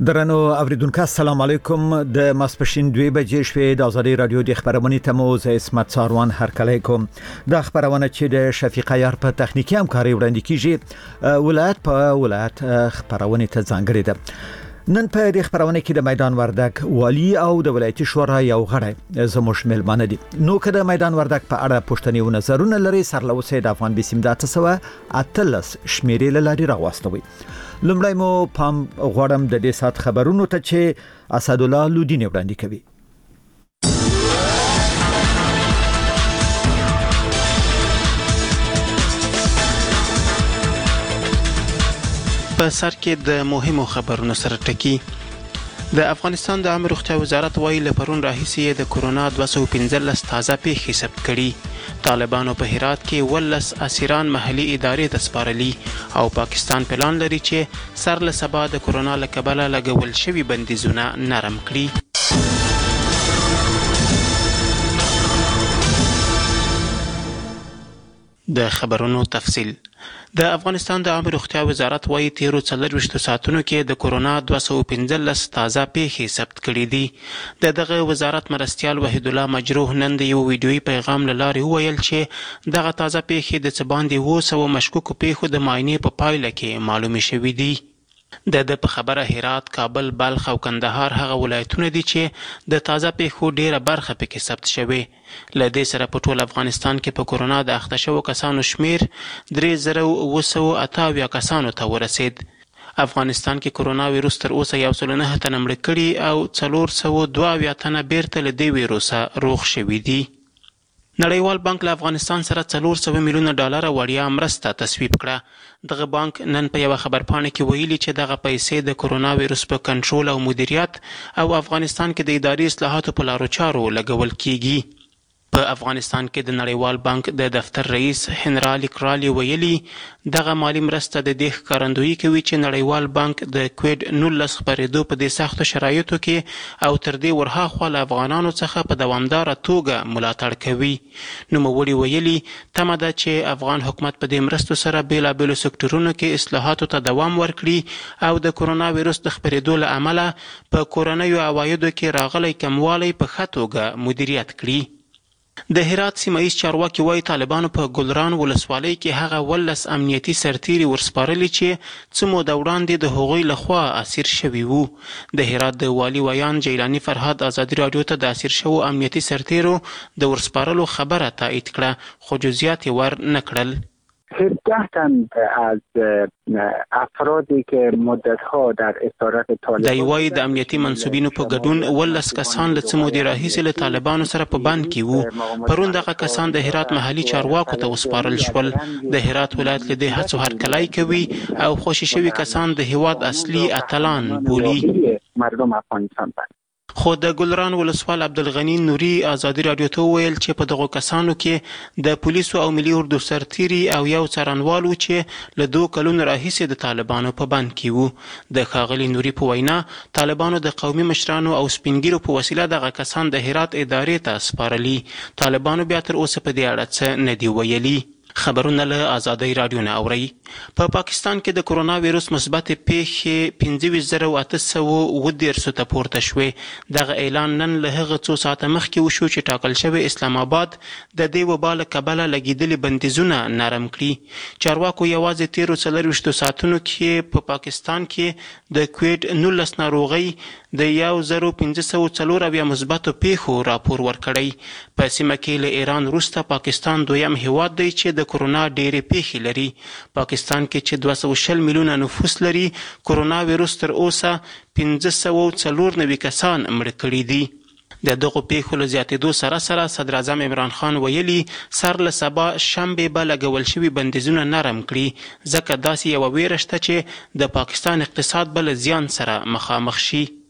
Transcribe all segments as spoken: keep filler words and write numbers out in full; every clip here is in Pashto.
درنو اوریدونکو السلام علیکم د ماسپښین دوه بجې شوې د ازادي رادیو د خبرونې تمو ز اسمت ساروان هرکلی کوم د خبرونه چې د شفیق عیار په تخنیکی همکاري وړاندې کیږي ولایت په ولایت خبرونه ته ځانګړي ده نن په دې خبرونه کې د میدان وردک والی او د ولایتي شورا یو غړی زموږ ملمانه دي نو که د میدان وردک په اړه پوښتنې او نظرونه لري سرلوسه د افغان بسم د تسوه اتلس شمیرې لاري راوستوي لمړی مو پام غواړم د دې سات خبرونو ته چې اسد الله لودین وړاندې کوي په سر کې د مهمو خبرونو سره ټکی د افغانستان د عامه روغتیا وزارت وايي له پرون راهیسې د کورونا دوه سوه پنځلس تازه پیښې ثبت کړي طالبانو په هرات کې ولس اسیران محلي ادارې ته سپارلي او پاکستان پلان لري چې سر له سبا د کورونا له کبله لګول شوي بندیزونه نرم کړي د خبرونو تفصیل د افغانستان د عامه روغتیا وزارت وايي تیرو څلرویشتو ساعتونو کې د کورونا دوه سوه پنځلس تازه پیښې ثبت کړي دي د دغه وزارت مرستیال وحید الله مجروح نن د یو ویډیویي پیغام له لارې وویل چې دغه تازه پیښې د څه باندې اووه سوه مشکوکو پیښو د معاینې په پایله کې معلومې شوي دي د د په خبره هرات، کابل، بلخ او کندهار هغه ولایتونه دي چې د تازه پیښو ډیره برخه پکې ثبت شوې له دې سره په ټول افغانستان کې په کورونا د اخته شوو کسانو شمیر درې زره اووه سوه اته اویا کسانو ته ورسید افغانستان کې کورونا ویروس تر اوسه یو سل نه تنه مړه کړي او څلور سوه دوه اویا تنه بیرته له دې ویروسه روغ شوي دي نړیوال بانک له افغانستان سره څلور سوه میلیونه ډالره وړیا مرسته تصویب کړه دغه بانک نن په یوه خبرپاڼه کې ویلي چې دغه پیسې د کورونا ویروس په کنټرول او مدیریت او افغانستان کې د اداري اصلاحاتو په لارو چارو لګول کیږي په افغانستان کې د نړیوال بانک د دفتر رئیس هنرالي کرالی ویلي دغه مالی مرسته د دې ښکارندویي کوي چې نړیوال بانک د کووډ نولس خپرېدو په دې سختو شرایطو کې او تر دې ورهاخوا له افغانانو څخه په دوامداره توګه ملاتړ کوي نوموړي ویلي تمه ده چې افغان حکومت په دې مرستو سره بېلابېلو سکتورونو کې اصلاحاتو ته دوام ورکړي او د کورونا ویروس د خپرېدو له امله په کورنیو عوایدو کې راغلی کموالی په ښه توګه مدیریت کړي د هرات سیمایي چارواکي وايي طالبانو په ګلران ولسوالۍ کې هغه ولس امنیتي سرتیري ورسپارلي چې څه موده وړاندې د هغوی لخوا اسیر شوي وو د هرات د والي ویان جیلاني فرهاد ازادي راډیو ته د اسیر شوو امنیتي سرتیرو د ورسپارلو خبره تایید کړه خو جزئیات یې ور نه کړل هفده تن از افرادی که مدتها در اسارت طالبان د یوای د امنیتي منسوبینو په ګډون ولس کسان له څه مودې راهیسې له طالبانو سره په بند کې وو پرون دغه کسان د هرات محلي چارواکو ته وسپارل شول د هرات ولایت له دې هڅو هرکلی کوي او خوشي شوي کسان د هیواد اصلي اتلان بولي مردم افغانستان بند خو د ګلران ولسوال عبدالغنی نوري ازادي راډیو ته وویل چې په دغو کسانو کې د پولیسو او ملي اردو سرتیري او یو څارنوال و چې له دوه کلونو راهیسې د طالبانو په بند کې وو د ښاغلي نوري په وینا طالبانو د قومي مشرانو او سپینګیرو په وسیله دغه کسان د هرات ادارې ته سپارلي طالبانو بیا تر اوسه په دې اړه څه نه دي ویلي خبرونه له ازادي راډیو نه اورئ په پاکستان کې د کورونا ویروس مثبت پیښې پنځه ویشت زره اته سوه اووه دېرشو ته پورته شوې دغه اعلان نن له هغه څو ساعته مخکې وشو چې ټاکل شوی اسلام آباد د دې وبا له کبله لګېدلي بندیزونه نرم کړي چارواکو یوازې تیرو څلرویشتو ساعتونو کې په پاکستان کې د کووډ نولس ناروغۍ د یو زرو پنځه سوه څلور اویا مثبتو پیښو راپور ورکړی په سیمه کې له ایران وروسته پاکستان دویم هیواد دی چې د کورونا ډېرې پیښې لري پاکستان کې چې دوه سوه شل میلیونه نفوس لري کورونا ویروس تر اوسه پنځه سوه څلور نوي کسان مړه کړي دي د دغو پیښو له زیاتېدو سره سره صدر اعظم عمران خان ویلي سر له سبا شنبې به لګول شوي بندیزونه نرم کړي ځکه داسې یوه ویره شته چې د پاکستان اقتصاد به له زیان سره مخامخ شي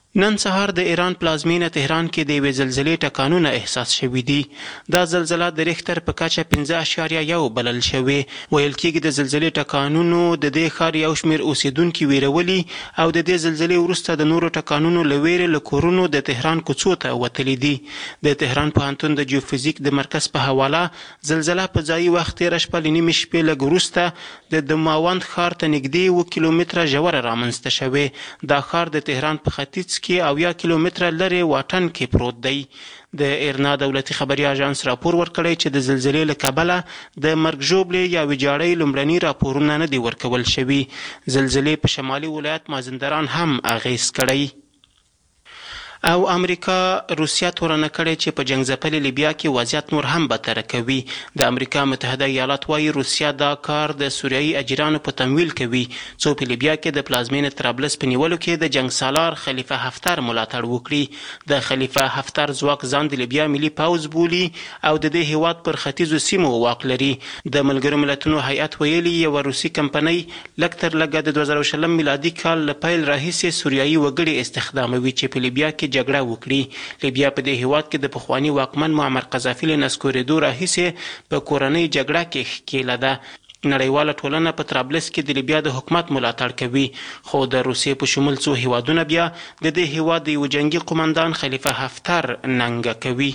نن سهار د ایران پلازمینه تهران کې د یوې زلزلې ټکانونه احساس شوي دي. دا زلزله د ریختر په کچه پنځه اعشاریه یو بلل شوې. ویل کېږي د زلزلې ټکانونو د دې ښار یو شمېر اوسېدونکي ویرولي او د دې زلزلې وروسته د نورو ټکانونو له ویرې له کورونو د تهران کوڅو ته وتلي دي. د تهران پوهنتون د جیوفیزیک د مرکز په حواله زلزله په ځایي وخت تېره شپه له نیمې شپې لږ وروسته د دماوند ښار ته نږدې اووه کیلومتره ژوره رامنځته شوې. دا ښار د تهران په ختیځ کې او یا کیلومتره لرې واټن کې پروت دی. د ایرنا دولتي خبري اژانس راپور ورکړی چې د زلزلې له کبله د مرګ ژوبلې یا ویجاړۍ لومړني راپورونه نه دي ورکول شوي. زلزلې په شمالي ولایت مازندران هم اغیز کړی. او امریکا روسیا تورنه کړې چې په جنگ ځپلې لیبیا کې وضعیت نور هم بدتر کوي. د امریکا متحده ایالات وايي روسیا دا کار د سوریایي اجیرانو په تمویل کوي څو په لیبیا کې د پلازمینې طرابلس په نیولو کې د جنگ سالار خلیفه حفتر ملاتړ وکړي. د خلیفه حفتر ځواک ځان د لیبیا ملي پوځ بولي او د دې هیواد پر ختیځو سیمو واک لري. د ملګرو ملتونو هیئت ویلي یوه روسي کمپنۍ لږ تر لږه د دوه زره شلم میلادي کال له پیل راهیسې سوریایي وګړي استخداموي چې په لیبیا کې جګړه وکړي. لیبیا په دې هیواد کې د پخواني واکمن معمر قذافي له نسکورېدو راهیسې په کورنۍ جګړه کې ښکېله ده. نړیواله ټولنه په طرابلس کې د لیبیا د حکومت ملاتړ کوي خو د روسیې په شمول څو هیوادونه بیا د دې هیواد د یو جنګي قومندان خلیفه حفتر ننګه کوي.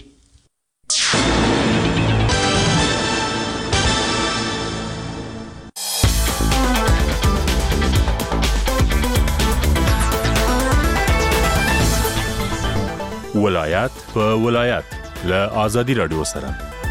ولایت په ولایت له آزادي رادیو سره.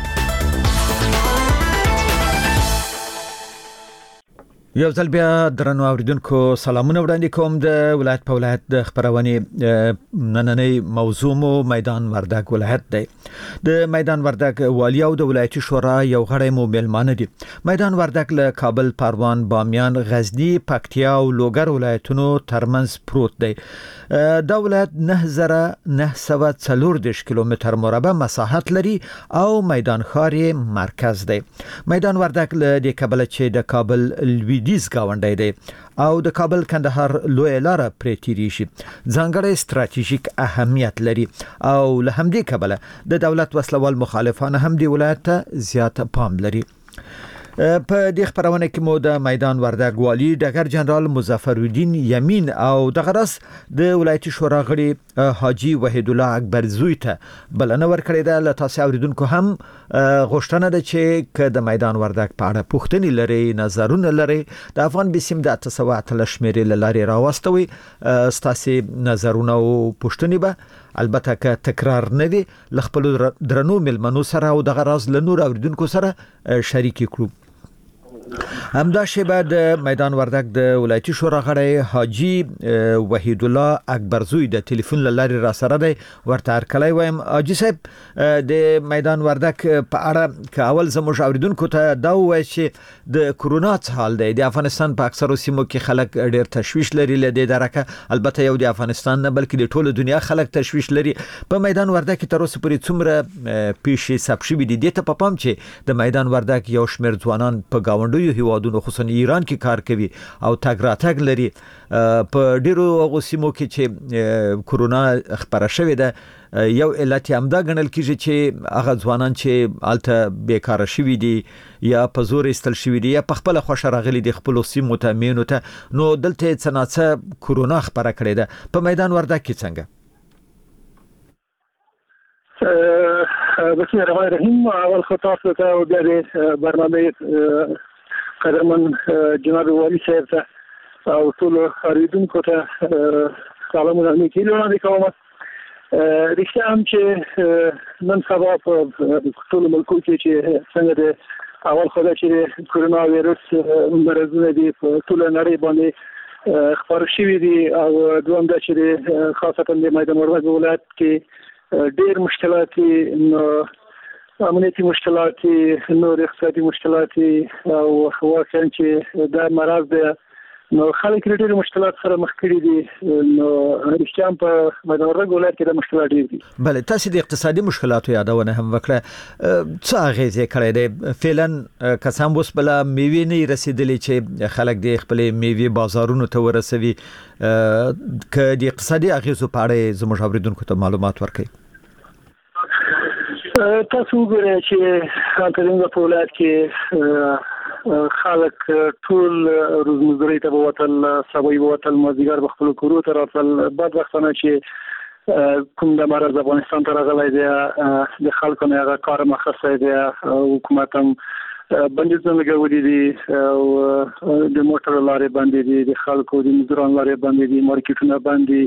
یو ځل بیا درنو اوریدونکو سلامونه وړاندې کوم. د ولایت په ولایت د خبرونې نننۍ موضوع مو میدان وردګ ولایت دی. د میدان وردګ والی او د ولایتي شورا یو غړی مو میلمانه دي. میدان وردګ له کابل، پروان، بامیان، غزنی، پکتیا او لوګر ولایتونو ترمنځ پروت دی. دا ولایت نه زره نه سوه څلور دېرش کیلومتر مربع مساحت لري او میدان ښار یې مرکز دی. میدان وردګ له دې کبله چې د کابل لویدیځ گاونډی دی او د کابل کندهار لوی لاره پرې تیریږي ځانګړی ستراتیژیک اهمیت لري او له همدې کبله د دولت وسلوال مخالفان هم دې ولایت ته زیات پام لري. په دې خبرونه کې مو د میدان وردګ والی ډګر جنرال مظفر الدین یمین او د غرس د ولایتي شورا غړي حاجی وحید الله اکبرزوی ته بلنه ورکړې ده. له تاسو اوریدونکو هم غوښتنه ده چې ک د میدان وردګ په اړه پوښتنې لري، نظرونه لري، د افغان بسم د اته سوه اتلس شمیرې لاري راوستوي. ستاسو نظرونه او پوښتنې به البته که تکرار نه وي ل خپل درنو ملمنو سره او د غرض له نور اوریدونکو سره شریک کړو. همدا شیبه د میدان وردګ د ولایتي شورا غړی حاجی وحید الله اکبرزوی د ټلیفون لاري را سره دی. ورته هرکلی وایم. حاجی صاحب د میدان وردګ په اړه که اول زموږ اوریدونکو ته دا ووایي چې د کرونا څه حال دی. د افغانستان په اکثرو سیمو کې خلک ډیر تشویش لري له دې درکه، البته یو د افغانستان نه بلکې د ټوله دنیا خلک تشویش لري. په میدان وردګ کې تر اوسه پورې څومره پیښې ثبت شوي دي؟ دې ته په پام چې د میدان وردګ یو شمېر ځوانان په گاونډیو هیوادونو خصوصا ایران کې کار کوي او تګ راتګ لري. په ډیرو هغو سیمو کې چې کرونا خپره شوې ده یو علت همدا ګڼل کېږي چې هغه ځوانان چې هلته بیکاره شوي دي یا په زور ایستل شوي دي یا په خپله خوښه راغلي دي خپلو سیمو ته مینو ته، نو دلته یې څه ناڅه کرونا خپره کړې ده. په میدان وردګ کې څنګه؟ بسم الله الرحمن الرحیم. اول خطاب ته او بیا د برنامه قدرمن جناب والی صاحب ته او ټول اوریدونکو ته سلامونه نیکې وړاندې کوم. رښتیا هم چې نن سبا په ټول ملکو کې چې څنګه د اول خو دا چې کرونا وایرس مرضونه دي په ټول نړۍ باندې خپاره شوي دي او دویم دا چې خاصتا د میدان وردګ ولایت کې ډېر مشکلات دي، امنیتي مشکلات دي، نور اقتصادي مشکلات دي او واقعا چې دا مرض دی نو خلک ډېر مشکلات سره مخ کړي دي. نو رښتیا په میدان وردګ ولایت کې د مشکلات ډېر دي. بله، تاسو د اقتصادي مشکلاتو یادونه هم وکړه. څه اغیزې کړې ده؟ فعلا کسان اوس بل میوې نه رسیدلې چې خلک د خپل میوې بازارونو ته ورسوي. ک د اقتصادي اغیزو په اړه زموږ اوریدونکو ته معلومات ورکړئ. تاسو وګورئ چې ترڅو په ولایت کې خلک ټول روزمزدوري ته ووتل، سبا یې ووتل، مازدیګر په خپل کورو ته راتلل. بدبختانه چې کوم د مرز افغانستان ته راغلی دی د خلکو نه هغه کار مخصوص دی. حکومت هم بندیزونه لګولي دي او د موټر لارې بندې دي، د خلکو د مزدوران لارې بندې دي، مارکیټونه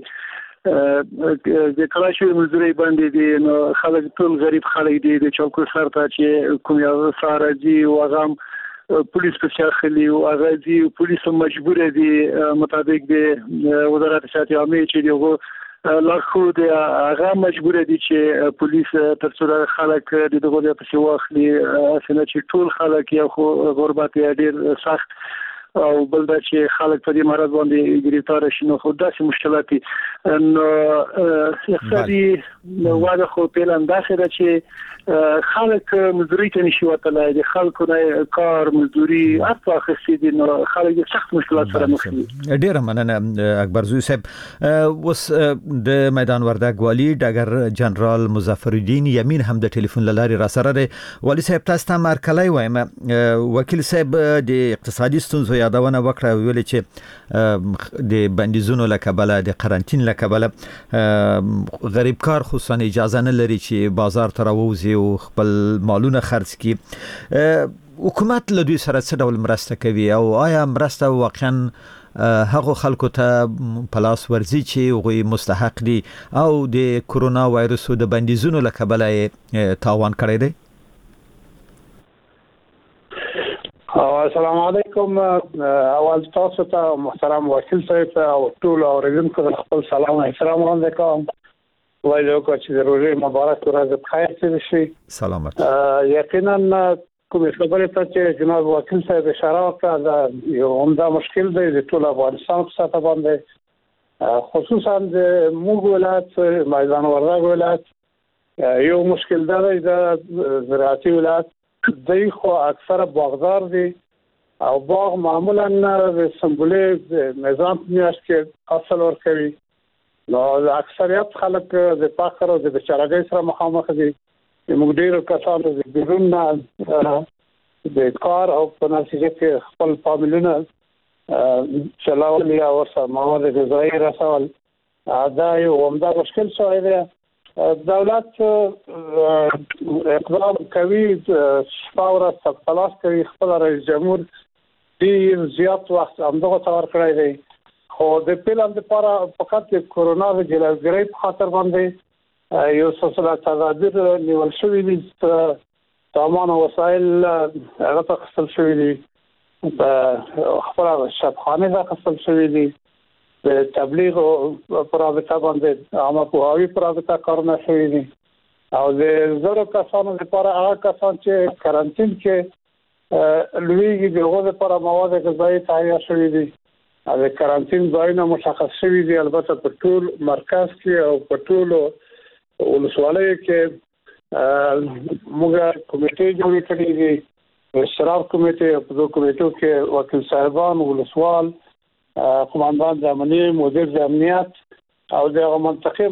بندې، د کلاشي مزدوري بندې دي. نو خلک ټول غریب خلک دي د چوکو سر ته چې کوم یو ساره دي او هغه پولیس په شاخلي او هغه دي پولیس مجبور دي مطابق د وزارت صحت عامه چې دغه لارښود هغه مجبور دي چې پولیس تر څو خلک د دغه په سی واخلي اسنه چې ټول خلک یو غربت ډیر سخت او بل دا چې خلک په دې مرض باندې ګریتار شي. نو خو داسې مشکلات دي. نو اقتصادي وضع خو په اندازه ده چې خلک مزدوري ته نشي وتلای، د خلکو نه کار مزدوري اصلا خسي دي. نو خلک سخت مشکلات سره مخ دي. ډیر مننه اکبر زوی صاحب. اوس د میدان وردګ والی ډګر جنرال مظفر الدین یمین هم د ټلیفون لاري را سره دی. والی صاحب تاسو ته مرکلای وایم، وکیل صاحب د اقتصادي ستونزو یادونه وکړه، ویل چې د بندیزونو لکبله د قرنټین لکبله غریب کار خصوصا اجازه نه لري چې بازار ته راوځي او خپل مالونه خرڅ کړي. حکومت له دوی سره څه ډول مرسته کوي او آیا مرسته واقعا هغه خلکو ته پلاس ورزي چې هغه مستحق دي او د کورونا وایرسو د بندیزونو لکبله تاوان کړی دی؟ السلام علیکم. اول تاسو ته محترم وکیل صاحب او ټول اوریدونکو ته خپل سلام او احترام وړاندې کوم. وایي چې د روزي مبارک ورځ په خیر تیر شي. سلامت. یقینا کوم خبره ته چې جناب وکیل صاحب اشاره وکړه دا یو عمده مشکل دی د ټول افغانستان په سطح باندې، خصوصا د موږ ولایت میدان وردګ ولایت یو مشکل دی د زراعتي ولایت دی، خو اکثر باغدار دي او باغ معمولا د سمبولې نظام میاشت کې اصل ور کوي. نو اکثریت خلک د فقر او د بیچارهګۍ سره مخامخ دي. موږ ډیرو کسانو د بیرون د کار او په نتیجه کې خپل فامیلونه چلاول یا ورسره مواد غذایي رسول دا یو عمده مشکل شوی دی. دولت اقدام کوي، شپاوره تلاش کوي، خپل رئیس جمهور ډیر زیات وخت همدغه تور کړی دی. خو د پیلم لپاره فقط د کورونا د جلوګیرۍ په خاطر باندې یو سلسله تدابیر نیول شوي دي. سامان او وسایل هغه تخصیص شوي دي، په خپل شبخانه تخصیص شوي دي، د تبلیغ او پرابطه باندې عامه پوهاوی پرابطه کارونه شوي دي. او د زړو کسانو لپاره هغه کسان چې کرنټین کې لویږي دغه لپاره مواد غذایي تهیه شوي دي. د کرنټین ځایونه مشخص شوي دي، البته په ټول مرکز کې او په ټول ولسوالیو کې موږ کمیټې جوړې کړې دي، اشراف کمیټې، په دغه کمیټو کې وکیل صاحبان، ولسوال، قوماندان د امنیت، مدیر د امنیت او د منطقې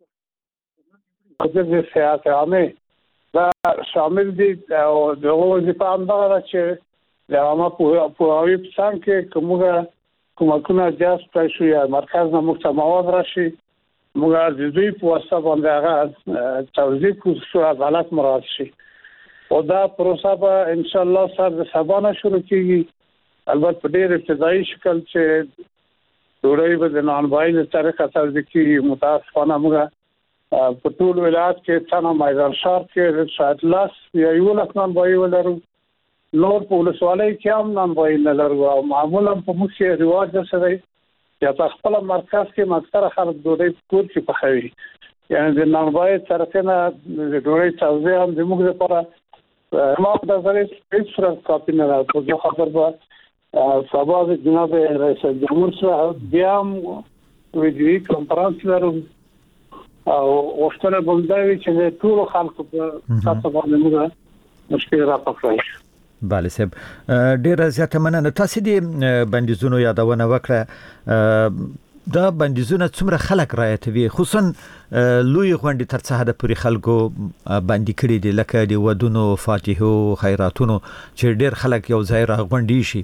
مدیر د صحت عامه دا شامل دي. او دغه وظیفه هم دا ده چې د عامه پوهاوي په څنګ کې کومه کومکونه جذب شي یا مرکز نه موږ ته مواد راشي، موږ د دوی په واسطه باندې هغه توزیع کوو، عدالت مراعات شي. او دا پروسه به ان شاء الله سر د سبا نه شروع کیږي. البته په ډېر ابتدایي شکل چې ډوړی به د نانوایي طریقه توزیع کیږي. متاسفانه موږ په ټول ولایت کې څنګه میدان شهر کې شاید لاس یا یو لاس نانوایي ولرو، نور په ولسوالۍ کې هم نانوایي نه لرو. او معمولا په موږ کې رواج داسې دی چې په خپل مرکز کې اکثره خلک ډوډۍ کور کې پخوي، یعنې د نانوایي طریقې نه د ډوډۍ توزیع هم زموږ لپاره ما د زړه هیڅ فرق کاپی نه راځي. خو خبر به سبا د جناب رئیس جمهور سره بیا ویډیو کانفرنس لرو او وختونه بندوي چې ټول خلکو په تاسو باندې موږ مشکل را پخړای. بله صاحب ډیر زیاته مننه. تاسو دې بندیزونو یادونه وکړه. دا بندیزونه څومره خلک رعایتوي، خصوصا لوی غونډې تر څه حد پورې خلکو باندې کړي دي، لکه د ودونو، فاتحو، خیراتونو چې ډیر خلک یو ځای راغونډي شي؟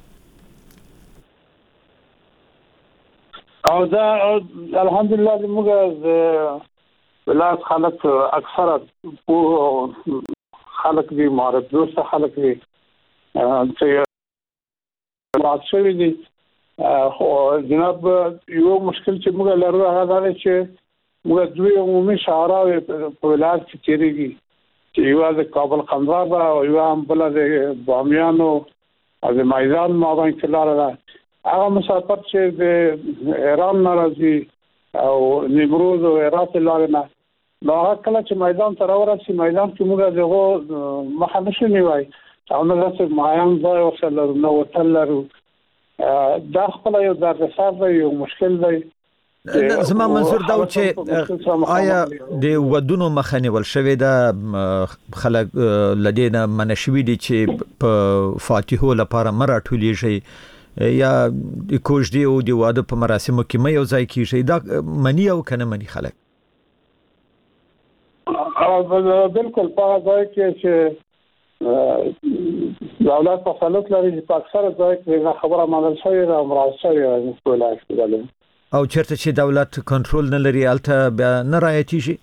او دا الحمدلله موږ ولایت خلک اکثره خلک دي معرض دوست خلک دي چې راځي دي. خو جناب یو مشکل چې موږ لرو هغه دا چې موږ دوی عمومي شعراوي په ولایت کې چیرېږي چې یو د کابل قندهار او یو هم بل د بامیانو او د میدان مابین کې لاره هغه مسافر چې د ایران ناراضي او نیمروز او عراق لاره نه نو هغه کله چې میدان ته راورسي میدان کې موږ دغه مخه نشو نیوای او نه راځي مایان ځای وسله نو وتلرو دا خپل یو درسات یو مشکل دی. زما منظور دا چې آیا د ودونو مخه نیول شوې ده، خلک لدینه منشوي دي چې په فاتحو لپاره مراټولیږي یا د کوژدې او د واده په مراسمو کې مې یو ځای کیږي، دا منی او کنه منی خلک؟ او بالکل په ځای کې چې دولت په فعالیت لري په اکثره ځای کې خبره منل شوې ده او مراد شوې ده او چیرته چې دولت کنټرول نه لري الته بیا نه رعایتېږي؟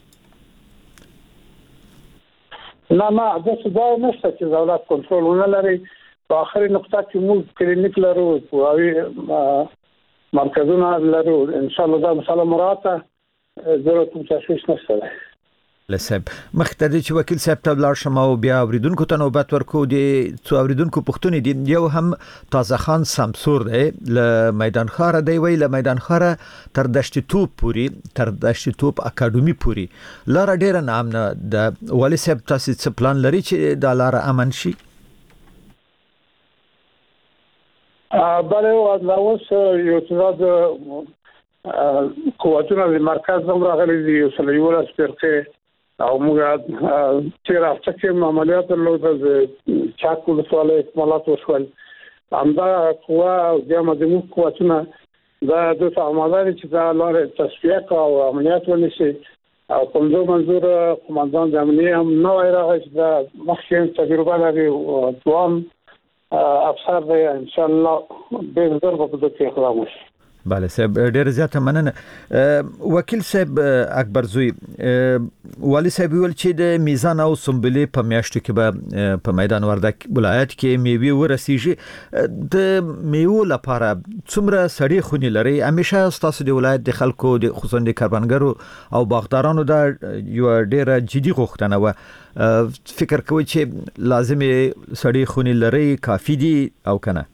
نه نه داسې ځای نشته چې دولت کنټرول ونه لري. په آخري نقطه کې موږ کلینیک لرو او مرکزونه لرو، ان شاء الله دا مسله مراعاته ضرورت تشویش نشته. لسب مختدي چې وکیل صاحب ته لاړ شم او بیا اوریدونکو ته نوبت ورکو دي څو اوریدونکو پښتون دي. یو هم تازه خان سمسور دی ل میدان خار دی وی ل میدان خار تر دشت توپ پوری تر دشت توپ اکیډمي پوری لار ډیر نام نه د ولی صاحب تاسو څه پلان لري چې د لار امن شي؟ بله او اوس یو څه د قوتونو د مرکز هم راغلي دي یو څه یو لاس پرته او موږ چې راځي عملیات له د چاکو سوالې اکمالات وشول همدا قوا او جمع د موږ قوتونه دا د عملیات چې دا لاره تصفیه او عملیات ونشي او کومو منظور قومندان د عملیات هم نو راغی دا مخکې تجربه لري او ځوان افسر دی ان شاء الله به زر په دې کې اقدام وشي. بله صاحب ډیر زیاته مننه. وکیل صاحب اکبر زوی والی صاحب ویل چې د میزان او سنبلې په میاشتو کې به په میدان وردک ولایت کې میوه ورسیږي. د میوه لپاره څومره سړی خونی لري؟ همیشه تاسو د ولایت د خلکو د خصوصا د کاربنګرو او باغدارانو دا یو ډیره جدي غوښتنه و. فکر کوي چې لازمي سړی خونی لري کافي دي او کنه؟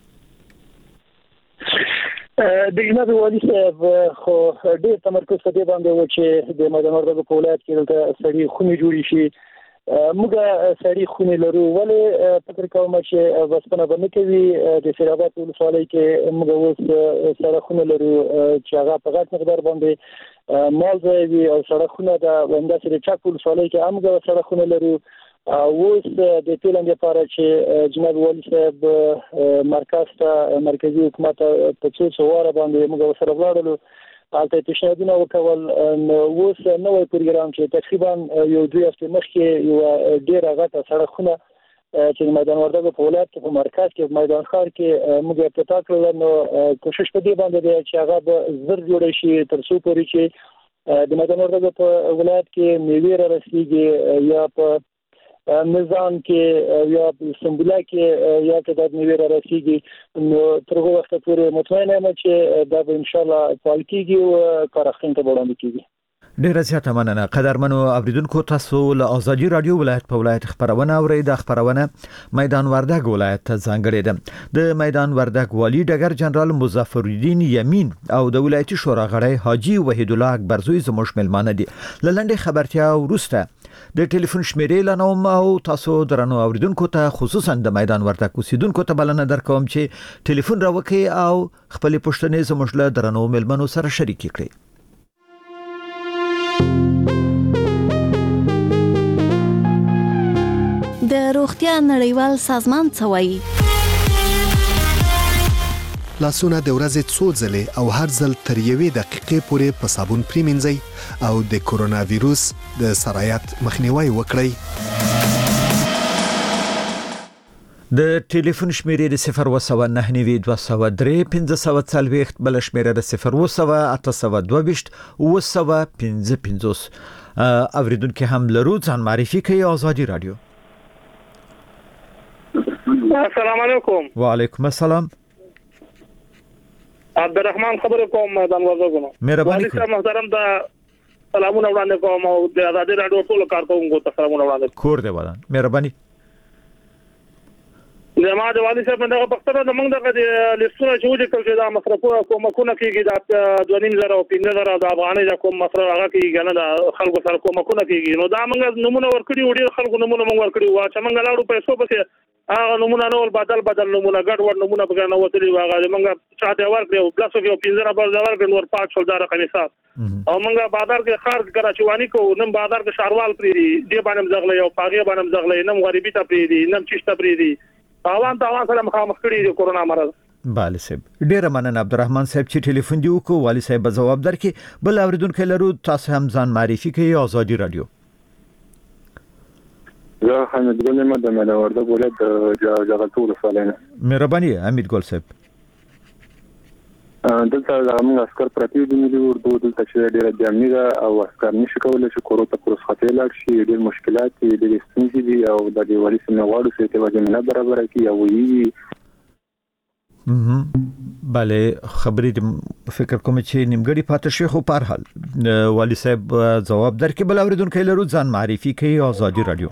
د جناب والی صاحب خو ډېر تمرکز په دې باندې و چې د میدان وردګ په ولایت کې د سړي خونې جوړې شي. موږ سړي خونې لرو ولې فکر کوم چې وسپنه باندې کوي د سیرابات ولسوالۍ کې موږ اوس سړي خونې لرو چې هغه په غټ مقدار باندې مال ځای وي او سړي خونه د ونداسې د چاک ولسوالۍ کې هم موږ سړي خونې لرو. اوس د پیلنګ لپاره چې جناب والی صاحب مرکز ته مرکزی حکومت په څو څواره باندې موږ سره ولاړو البته پیشنهادونه وکول نو اوس نوې پروګرام چې تقریبا یو دوه هفته مخکې یو ډیره غټه سړک خونه چې میدان وردګ په ولایت کې په مرکز کې میدان خار کې موږ افتتاح کړل. نو کوشش په دې باندې دی چې هغه به زر جوړ شي تر څو پورې چې د میدان وردګ په ولایت کې میوه را رسیږي یا په نظام کې یا سمبولا کې یا کې د میوه را رسیږي. نو تر هغه وخت پورې مطمئن یم چې دا به ان شاء الله فعال کیږي او کار اخرین ته وړاندې کیږي. ډیره زیاته مننه قدرمنو اوریدونکو تاسو له ازادي رادیو ولایت په ولایت خبرونه اورئ د خبرونه میدان وردګ ولایت ته ځانګړې ده د میدان وردګ والی ډګر جنرال مظفر الدین یمین او د ولایتي شورا غړی حاجی وحید الله اکبرزوی زموږ ملمانه دي لنډه خبرتیا ورسته د ټلیفون شمیرې لنوم او تاسو درنو اوریدونکو ته خصوصا د میدان وردګ اوسیدونکو ته بلنه درکوم چې ټلیفون راوکړي او خپل پوښتنې زموږ له درنو ملمنو سره شریک کړئ. د روغتیا نړیوال سازمان څه وایي؟ لاسونه د ورځې څو ځلې او هر ځل تر یوې دقیقې پورې په صابون پریمنځئ او د کورونا وایروس د سرایت مخنیوي وکړئ. د ټلیفون شمیرې د صفر وسو نه نوي دوه سو درې پنځه سو څلويخت بل شمیرې د صفر وسو اته سو دوه ویشت وسو پنځه پنځوس. اوریدونکو هم لرو ځان معرفي کوي ازادي رادیو. السلام علیکم. وعلیکم السلام. عبدالرحمن خبر کوم میدان وردګ. مهرباني کوئ. محترم دا سلامونه وړاندې کوم او د ازادي رادیو ټول کارکونکو ته سلامونه وړاندې کوم. کور دی ودان. مهرباني. زما د والي صاحب دغه پښتنه د موږ دغه د لیستونه چې وځي چې دا مصرفونه کومکونه کیږي د دوه نیم زره او پنځه زره د افغاني د کوم مصرف هغه کیږي نه د خلکو سره کومکونه کیږي نو دا موږ نمونه ورکړي وړي خلکو نمونه موږ ورکړي وا چې موږ لاړو پیسو پسې هغه نمونه نو بدل بدل نمونه ګډ وډ نمونه بګا نه وتلی واغه موږ چاته ورکړو بلاسو کې پنځه زره بل ورکړو نور پات شول دا رقم حساب او موږ بازار کې خرج کراچوانی کو نن بازار کې شاروال پری دی باندې زغلې او پاګې باندې زغلې نن غریبي ته پری دي نن چشته پری دي اوان ته اوان سره مخامخ کړي د کورونا مرض. بله صاحب ډیره مننه عبدالرحمن صاحب چې ټلیفون دی وکړو والی صاحب جواب درکې بل اوریدونکو لرو تاسو هم ځان معرفي کوي ازادي رادیو. زه حمید ګل یم د میدان وردګ ولایت د جغتو ولسوالۍ. مهرباني حمید ګل صاحب. دلته موږ عسكر پراتی دي ملي اردو دلته چې ډیره جامع ده او عسكر نشي کولای چې کورو ته پروس خطر لاړ شي ډیر مشکلات دي ډیر ستونزې دي او د دې ولی سم غواړو چې ته وځي نه برابر کی او وی. مهم. بله خبرې فکر کوم چې نیمګړی پاتې شي خو په هر حال والی صاحب جواب درکې بل اوریدونکو لرو ځان معرفي کوي ازادي رادیو.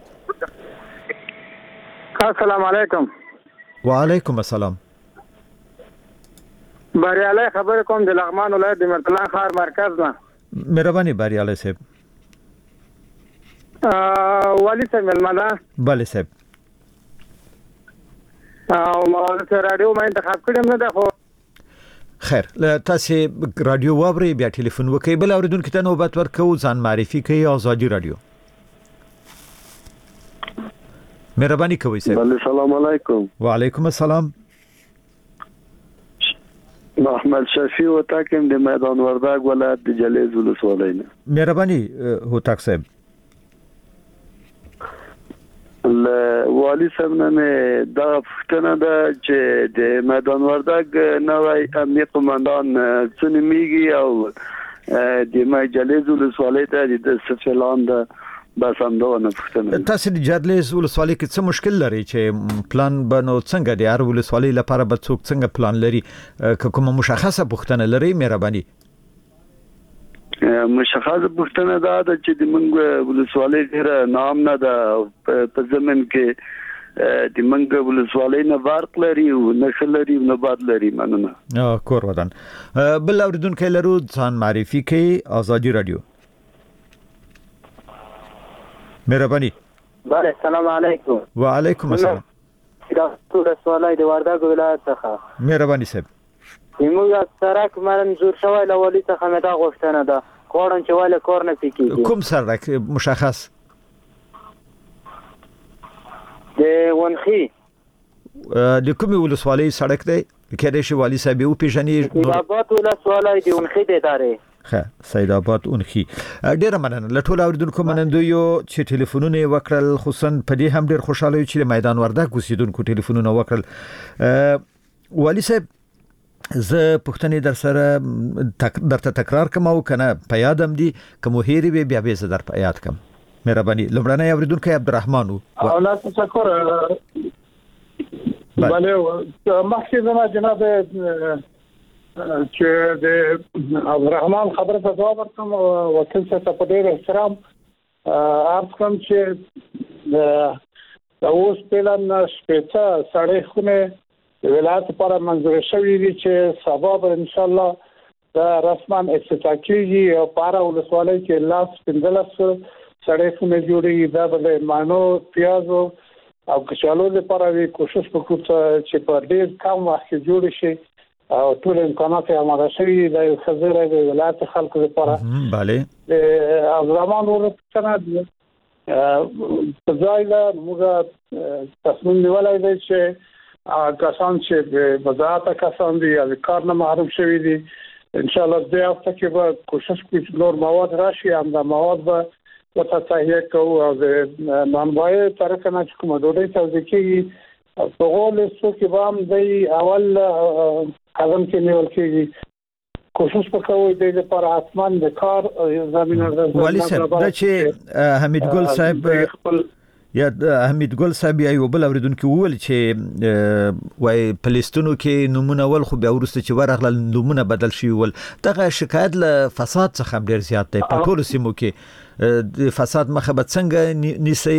السلام علیکم. وعلیکم السلام. بریاله خبر کوم د لغمان ولایت د مرتلان خار مرکز نه. مهرباني بریاله صاحب. ا والی صاحب ملمدا. بله صاحب. او ما د رادیو ما انتخاب کړم نه ده خو خیر تاسو رادیو وابري بیا ټلیفون وکي بل اوریدونکو ته نوبت ورکو ځان معرفي کوي ازادي رادیو. مهرباني کوي صاحب. السلام علیکم. وعلیکم السلام. محمد شفیع وتاکم د میدان وردګ ولایت د جلیز ولسوالۍ نه. مهرباني هوتاک صاحب. ل والی صاحب نه دا پښتنه ده چې د میدان وردګ نوای امنیت قومندان څنګه او د ما جلیز ولسوالۍ ته د سفلان ده بس هم دا نه پښتنه. تاسو د جلیز ولسوالۍ کې څه مشکل لري چې پلان بنو څنګه د هر ولسوالۍ لپاره به څوک څنګه پلان لري کومه مشخصه پښتنه لري مهرباني. مشخصه پښتنه دا ده چې د منګ ولسوالۍ ډیره نام نه ده په زمن کې د منګ ولسوالۍ نه فرق لري او نشل لري نه باد لري مننه. اه کور ودان بل اوریدونکو لرو ځان معرفي کوي ازادي رادیو. مهرباني. بله السلام علیکم. وعلیکم السلام. دا ټول سوالای د وردګ ولایت څخه. مهرباني صاحب. موږ سرک منظور شوی لولي څخه مې دا غوښتنه ده کوړن چې ولا کور نه پکې. کوم سرک مشخص؟ د ونخي. د کومي ولسوالۍ سړک دی؟ کله چې والی صاحب او پیژنې. د آباد ولسوالۍ د ونخي د ادارې. ښه سید آباد اونخي. ډیره مننه لټول اوریدونکو منندوی چې ټلیفونونه وکړل خصوصا په دې هم ډیر خوشاله یو چې میدان وردګ اوسیدونکو ټلیفونونه وکړل. والی صاحب زه پښتنې در سره تک درته تکرار کوم او کنه په یادم دي کوم هېری به بیا به زه در په یاد کوم. مهرباني لمړنی اوریدونکو عبدالرحمن او الله تشکر. بله مخکې زما جناب چې د عبدالرحمن خبره ته ځواب ورکړم وکیل څخه په ډېر احترام عرض کوم چې د اوس پلان شپږ سړی خونه د ولایت لپاره منظور شوی دی چې سبا به ان شاء الله دا رسما افتتاح کیږي او پاره ولسوالۍ کې لاس پندلس سړی خونه جوړیږي دا به مانو پیاز او کچالو لپاره وی کوشش وکړو چې په ډیر کم وخت کې جوړ شي او ټول امکانات یې اماده شوي د خزر د ولایت خلکو لپاره bale او زمان ورته نه په ځای لا موږ تصمیم نیولای دی چې کسان چې بازار کسان دي یا کار نه محروم شوي دي ان شاء الله د هفته کې به کوشش کوو نور مواد راشي هم د مواد به وته تهیه کوو او د منبع طرف نه کوم ډوډۍ توزیع کیږي په غول څو کې به هم د اول قدم کې نیول کیږي کوشش وکوي د لپاره اسمان د کار زمينه ولی صاحب دا چې حمید ګل صاحب یا حمید ګل صاحب یو بل اوریدونکو وویل چې وای پلیستونو کې نمونه ول خو بیا ورسته چې ورغله نمونه بدل شي ول دغه شکایت له فساد څخه ډیر زیات دی په ټول سیمو کې د فساد مخه به څنګه نیسي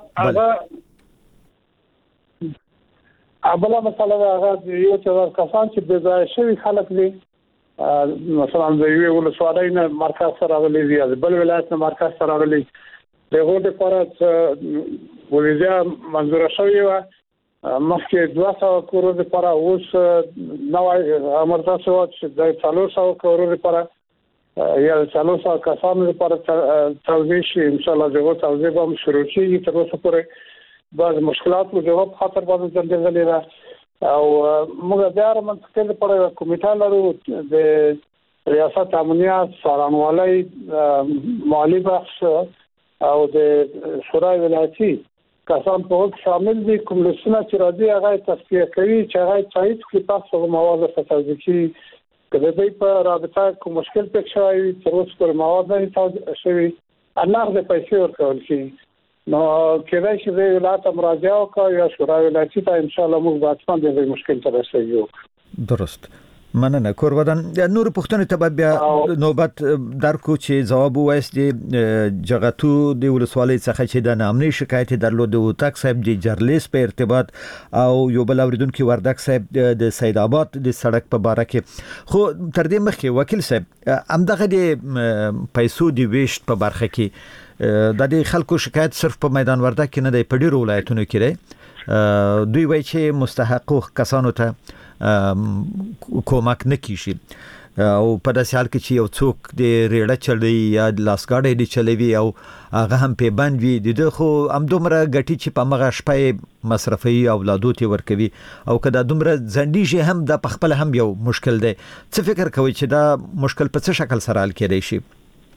اوبله مثلا هغه یو څو کسان چې د ځای شوی خلک دي مثلا د یو ولسوالۍ نه مرکز سره غلي دي بل ولایت نه مرکز سره غلي دغه لپاره ولیا منظور شوی و مخکې دوه سوه کورو لپاره اوس نوې امرته شو چې د څلور سوه کورو لپاره یا څلور سوه کسانو لپاره توزیع شي ان شاء الله دغه توزیع به شروع شي تر اوسه پورې بعض مشکلات او جواب خاطر باندې ځندلې ده او موږ د هر منطقې لپاره کمیټه لرو د ریاست امنیت څارنوالۍ مالی بخش او د شورای ولایتي کسان په وخت شامل دي کوم لسنه چې راځي هغه تصفیه کوي چې هغه تایید کړي تاسو مواد په توزیع کې کله به په رابطه کوم مشکل پېښ شوی تر اوسه پر مواد نه توزیع شوی انغه د پیسې ورکول شي نو کله چې د ولایت مراجعه وکړي یا شورای ولایتي ته ان شاء الله موږ به څنګه د مشکل ته رسیږو درست مننه کورودان نور پښتنې ته بیا نوبت درکو چې جواب وایست جغتو د ولسوالۍ څخه چې د نامني شکایت درلود او تک صاحب د جرلیس په ارتباط او یو بل اوریدونکو وردک صاحب د سید آباد د سړک په باره کې خو تر دې مخکې وکیل صاحب همدغه د پیسو د ویشت په برخه کې د دې خلکو شکایت صرف په میدان وردک کې نه دی په ډیرو ولایتونو کې دی دوی وایي چې مستحقو کسانو ته کومک نکیشي او په داسې حال کې چې یو څوک د ریړه چړې یا لاسګاډي دی چلوي او هغه هم په بند وي د خو هم دومره غټي چې په مغه شپې مصرفي اولادو ته ورکوي او کدا دومره ځنډیږي هم د پخپل هم یو مشکل دی څه فکر کوي چې دا مشکل په څه شکل سره حل کېدای شي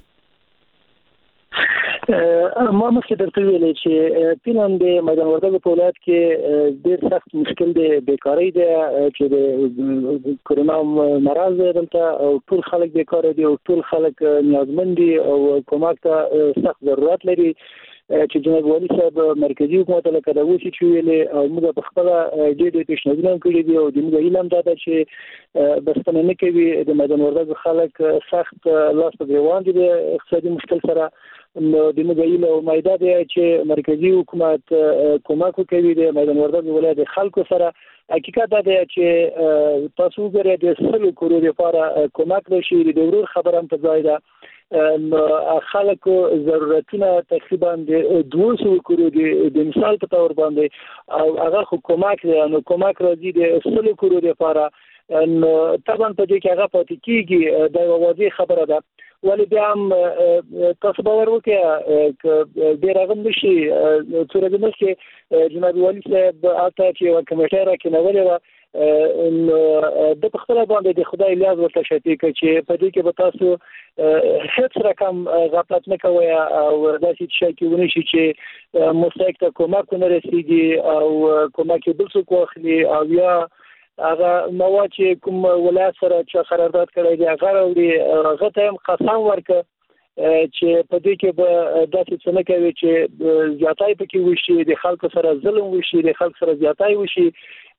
ما مخکې درته ویلې چې پلان د میدان وردګ په ولایت کې ډېر سخت مشکل دی بیکاری دی چې د کورونا مرض دلته او ټول خلک بیکار دي او ټول خلک نیازمند دي او کومک ته سخت ضرورت لري چې جناب والي صاحب مرکزی حکومت له کده وشي چې ویلې او موږ په خپل ډېر ډېر پیشنهادونه کړی دي او د موږ علم دا ده چې بستنه نه کوي د میدان وردګ خلک سخت لاس په ګریوان دي د اقتصادي مشکل سره نو د موږ او مایده دی چې مرکزی حکومت کومک کوي د میدان وردګ ولایت خلکو سره حقیقت دا دی چې تاسو ګره د سلو کورو لپاره کومک نشي د ورور خبره هم په ځای ده خلکو ضرورتونه تقریبا د دوه سوه کورو د مثال په تور باندې او هغه خو کومک دی نو کومک راځي د سلو کورو لپاره نو طبعا په دې کې هغه پاتې کیږي دا واضح خبره ده ولی بیا هم تاسو باور وکړئ چې ډېر هغه نشي څوره د مخکې جناب والي صاحب اته چې یو کمیټه راکړولې وه د په خپل باندې د خدای لیاز ورته شتی چې په دې کې به تاسو هیڅ رقم غفلت نه کوئ او داسې شي کې ونه شي چې مستحق ته کومک نه رسیږي او کومک بل څوک واخلي او یا هغه مواد چې کوم ولایت سره چې قرارداد کړی دی هغه وروړي هغه ته هم قسم ورکړه چې په دې کې به داسې څه نه کوي چې زیاتای پکې وشي د خلکو سره ظلم وشي د خلکو سره زیاتای وشي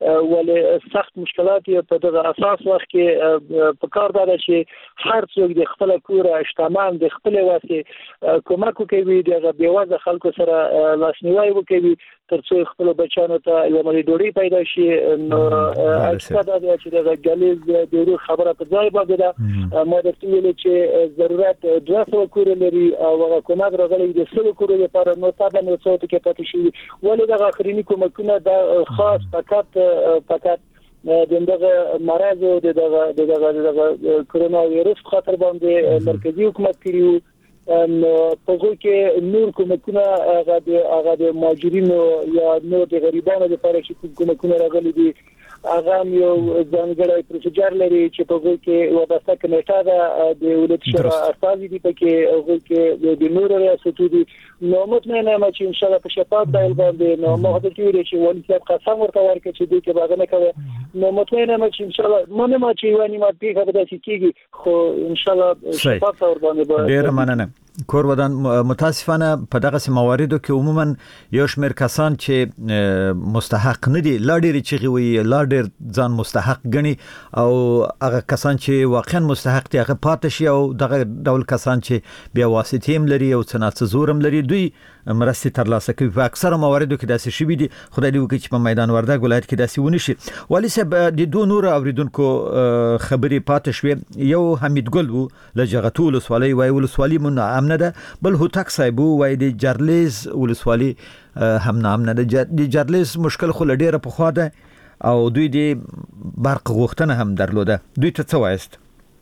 ولې سخت مشکلات په دغه اساس وخت کې په کار ده چې هر څوک د خپل کور اجتماع د خپل واسه کومک کوي د بیوازه خلکو سره لاسنیوي وکوي ترڅو خپل بچانو ته یو ملي ډوډۍ پیدا شي. نو اکثر دا چې د غلیظ د خبره په ځای باندې ده ما د ویل چې ضرورت دوه سوه کور لري او کومک راغلي د سلو کور لپاره نو تاسو نو څه کې پاتې شي ولې د اخرینی کومکونه د خاص فقط فقط دغه مرض او دغه دغه دغه کرونا وایرس خطر باندې مرکزی حکومت کړیو په ځکه کې نور کومکونه هغه د هغه د ماجرینو یا نور د غریبانو لپاره چې کومکونه راغلي دي هغه یو ځانګړی پروسیجر لري چې په ځکه کې وابسته کمیټه ده د ولایت شورا اساسي دي پکې هغه کې د نور ریاستو دي نو مطمئنه یم چې ان شاء الله په شفاف ډول باندې نو موږ د کیږي چې ولې چې قسم ورته ورکړي چې دوی کې باغ نه کوي نو مطمئنه یم چې ان شاء الله مونږ ما چې ونی ما پیغه به داسې کیږي خو ان شاء الله شفاف تور باندې ډیر مننه. کور ودان متاسفانه په دغه مواردو کې عموما یو شمېر کسان چې مستحق نه دي لا ډېر چې وي لا ډېر ځان مستحق ګڼي او هغه کسان چې واقعا مستحق دي هغه پاتې شي او دغه ډول کسان چې بیا واسطې هم لري او څنګه زورم لري دوی مرستې ترلاسه کوي. په اکثره مواردو کې داسې شوي دي خدای دې وکړي چې په میدان وردګ ولایت کې داسې ونه شي. والي صاحب د دوه نور اوریدونکو خبرې پاتې شوې یو حمید ګل وو له جغتو ولسوالۍ وای ولسوالۍ مون امنه ده بل هوتک صاحب وای د جرلیز ولسوالۍ هم نامنه ده. د جرلیز مشکل خو ډیره په خوا ده او دوی د برق غوښتنه هم درلوده دوی ته څه وایست؟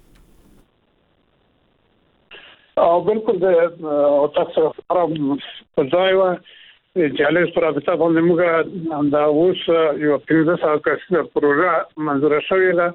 او بالکل د هوتک سره په ځای و جرلیز پر رابطه باندې موږ دا اوس یو پنځه سوه کسیزه پروژه منظوره شوې ده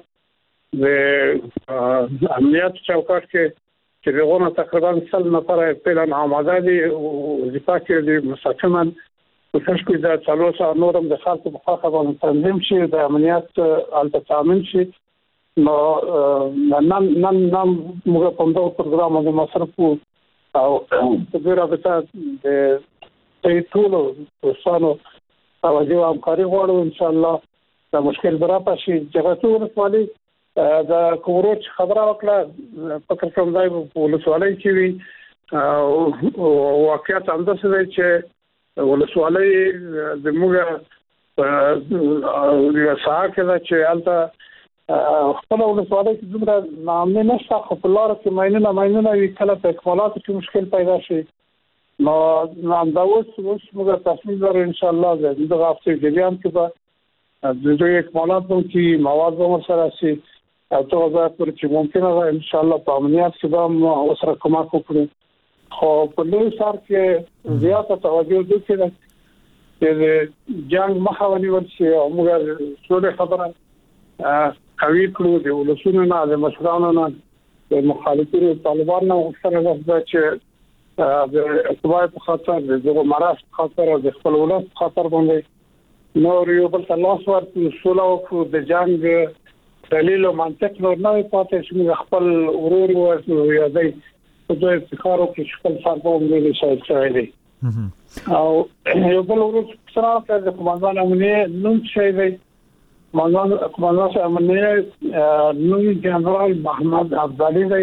د امنیت چوکاټ کې چې دغه تقریبا سل نفر پلان آماده دي وظیفه کې دي مستقیما کوشش کوي دا څلور ساعت نورم د خلکو په خاطر باندې تنظیم شي د امنیت الته تامین شي. نو نن نن نن موږ په دغه پروګرام باندې مصرف او په دې راځه د دې ټولو وسانو توجه او همکاري غواړو ان شاء الله دا مشکل برابر شي. جغتو ولسوالۍ دا کوروچ خبره وکړه فکر کوم ځای په ولسوالۍ کې وي او واقعیت هم دا چې ولسوالۍ د موږ یو ساعت کې چې البته خپل ولسوالۍ کې دومره نامه نشته خو په لار کې ماینونه ماینونه وی کله په اکمالاتو کې مشکل پیدا شي. نو نام دا اوس اوس موږ تصمیم لرو ان شاء الله د دغه هفته جریان کې به د دوی اکمالات کې مواد به سره شي او ته دا پر چې ممکنه ده ان شاء الله په امنیت کې به موږ سره کومک وکړو. خو په دې سر کې زیاته توجه وکړو چې جنگ مخه ونیول شي او موږ ټول خبره قوي کړو د ولسونو نه د مشرانو نه د مخالفینو طالبانو سره د چې د اتباع په خاطر د دغه مرض په خاطر او د خپل ولس په خاطر باندې نور یو بل تلاش ورته سولو کو د جنگ دلیل او منطق نور نه پاتې چې خپل ورور او یادای په دوی افتخار او خپل فرض باندې شاید شوی دی او یو بل ورور سره د قومندان امنیه نوم شوی دی قومندان قومندان امنیه نوم جنرال محمد عبدالي دی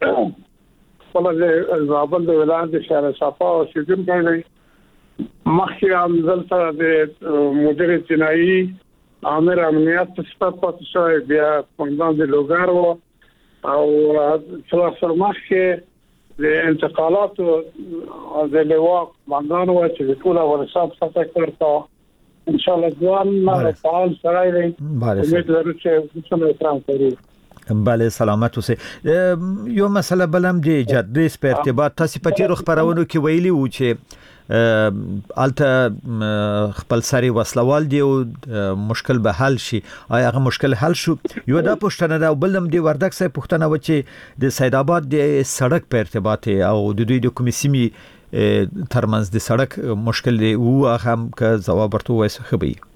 خپل زابل د ولایت شهر صفا او سیدم کوي مخکې هم دلته د مدیر جنایي امر امنیت په صفت پاتې شوی بیا قومندان د لوګار او څلور مخکې د انتقالات او د لواء قومندان و چې ټول ورساب څخه کړو ان شاء الله ځوان ما فعال سره دی امید لرو چې څه احترام کوي. بله سلامت اوسه. یو مسله بلم دی جدریس په ارتباط تاسو په تیر خبرونو کې ویلي وو چې الته خپل سری وسلوال دی او مشکل به حل شي. آیا هغه مشکل حل شو؟ یو دا پښتنه دا بلم دی وردک سه پښتنه و چې د سید آباد د سړک په ارتباط او د دوی د کومې سیمې ترمنځ د سړک مشکل دی او هغه هم که جواب ورته وایي خو به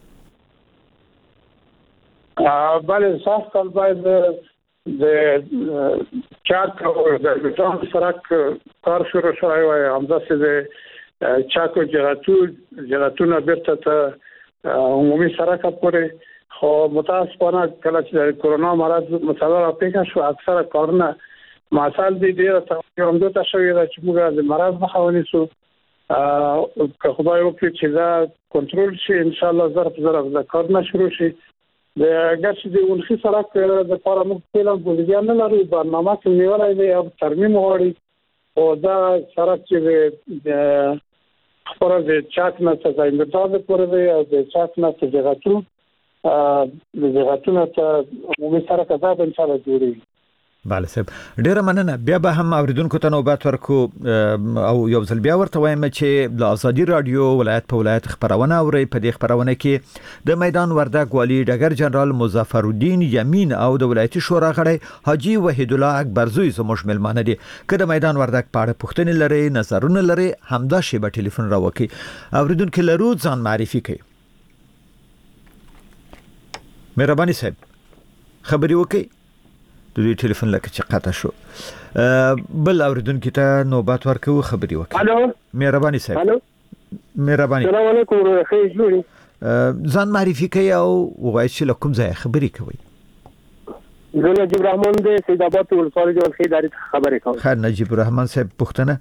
بله صاف کال باید د چاک او د ټول سرک کار شروع شوی وای همداسې د چاک او جغتو جغتونه بیرته ته عمومي سرک پورې خو متاسفانه کله چې کرونا مرض مسله راپېښه شو اکثره کارونه معسل دي ډیره تاسو ته شوې ده چې موږ د مرض مخه ونیسو او که خدای وکړي چې دا کنټرول شي ان شاء الله ضرب ضرب د کارونه شروع شي د ګرځي د ولخي سړک د لپاره موږ پلان بولیا نه لرو برنامه کې نیولای دی او ترمیم غواړي او دا سړک چې د خبره د چاک نه څخه اندازه پورې دی او د چاک نه څخه غاتو د زغاتونه ته موږ سره کذاب ان شاء الله جوړي. بله صاحب ډیره مننه. بیا به هم اوریدونکو ته نوبت ورکو او یو ځل بیا ورته وایم چې د ازادي رادیو ولایت په ولایت خبرونه اوري. په دې خبرونه کې د میدان وردګ والی ډګر جنرال مظفر الدین یمین او د ولایتي شورا غړی حاجی وحید الله اکبرزوی زموږ ملمانه دي. که د میدان وردګ په اړه پوښتنې لري نظرونه لري همدا شی به ټلیفون راوکي. اوریدونکو لرو ځان معرفي کوي. مهرباني صاحب خبري وکي. د دې ټلیفون لکه چې قطع شو. بل اوریدونکو ته نوبت ورکو خبري وکي. الو مهرباني صاحب. الو مهرباني. السلام علیکم خیر جوړي. ځان معرفي کوي او وایي چې لکم ځای خبري کوي. زه نجیب رحمان د سید آباد ولسوالۍ د ولخي ادارې خبرې کوم. خیر نجیب رحمان صاحب پوښتنه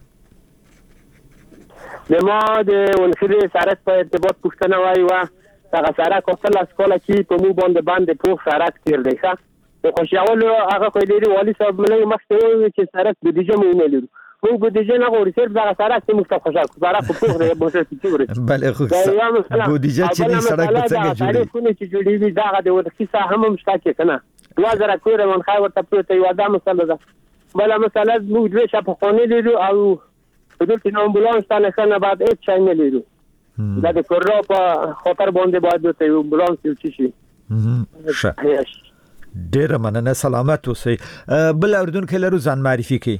د ما د ولخي سړک په ارتباط پوښتنه وایي وا هغه سړک اصل اسکوله کې په مو باندې باندې پوښ سړک تیر دی ښه په خوشاله هغه کوي دی والی صاحب ملي مخته وي چې سړک بودیجه مو نه لرو مو بودیجه نه غوړي صرف دا سړک چې موږ ته خوشاله سړک په پوښ دی به څه تیوري بله خو بودیجه چې دی سړک په څنګه جوړي تعریفونه چې جوړي دا د ولخي ساحه هم مشته کې کنه دوه زره کوره من خای ورته پروت یو دا مسله ده. بل مسله موږ دوه شپه خونې لرو او په دې کې امبولانس ته نه کنه بعد هیڅ شي نه لرو. دا د کورو په خطر باندې باید ته یو امبولانس یو شي. ښه ډیره مننه سلامت اوسئ. بل اوریدونکو لرو ځان معرفي کوي.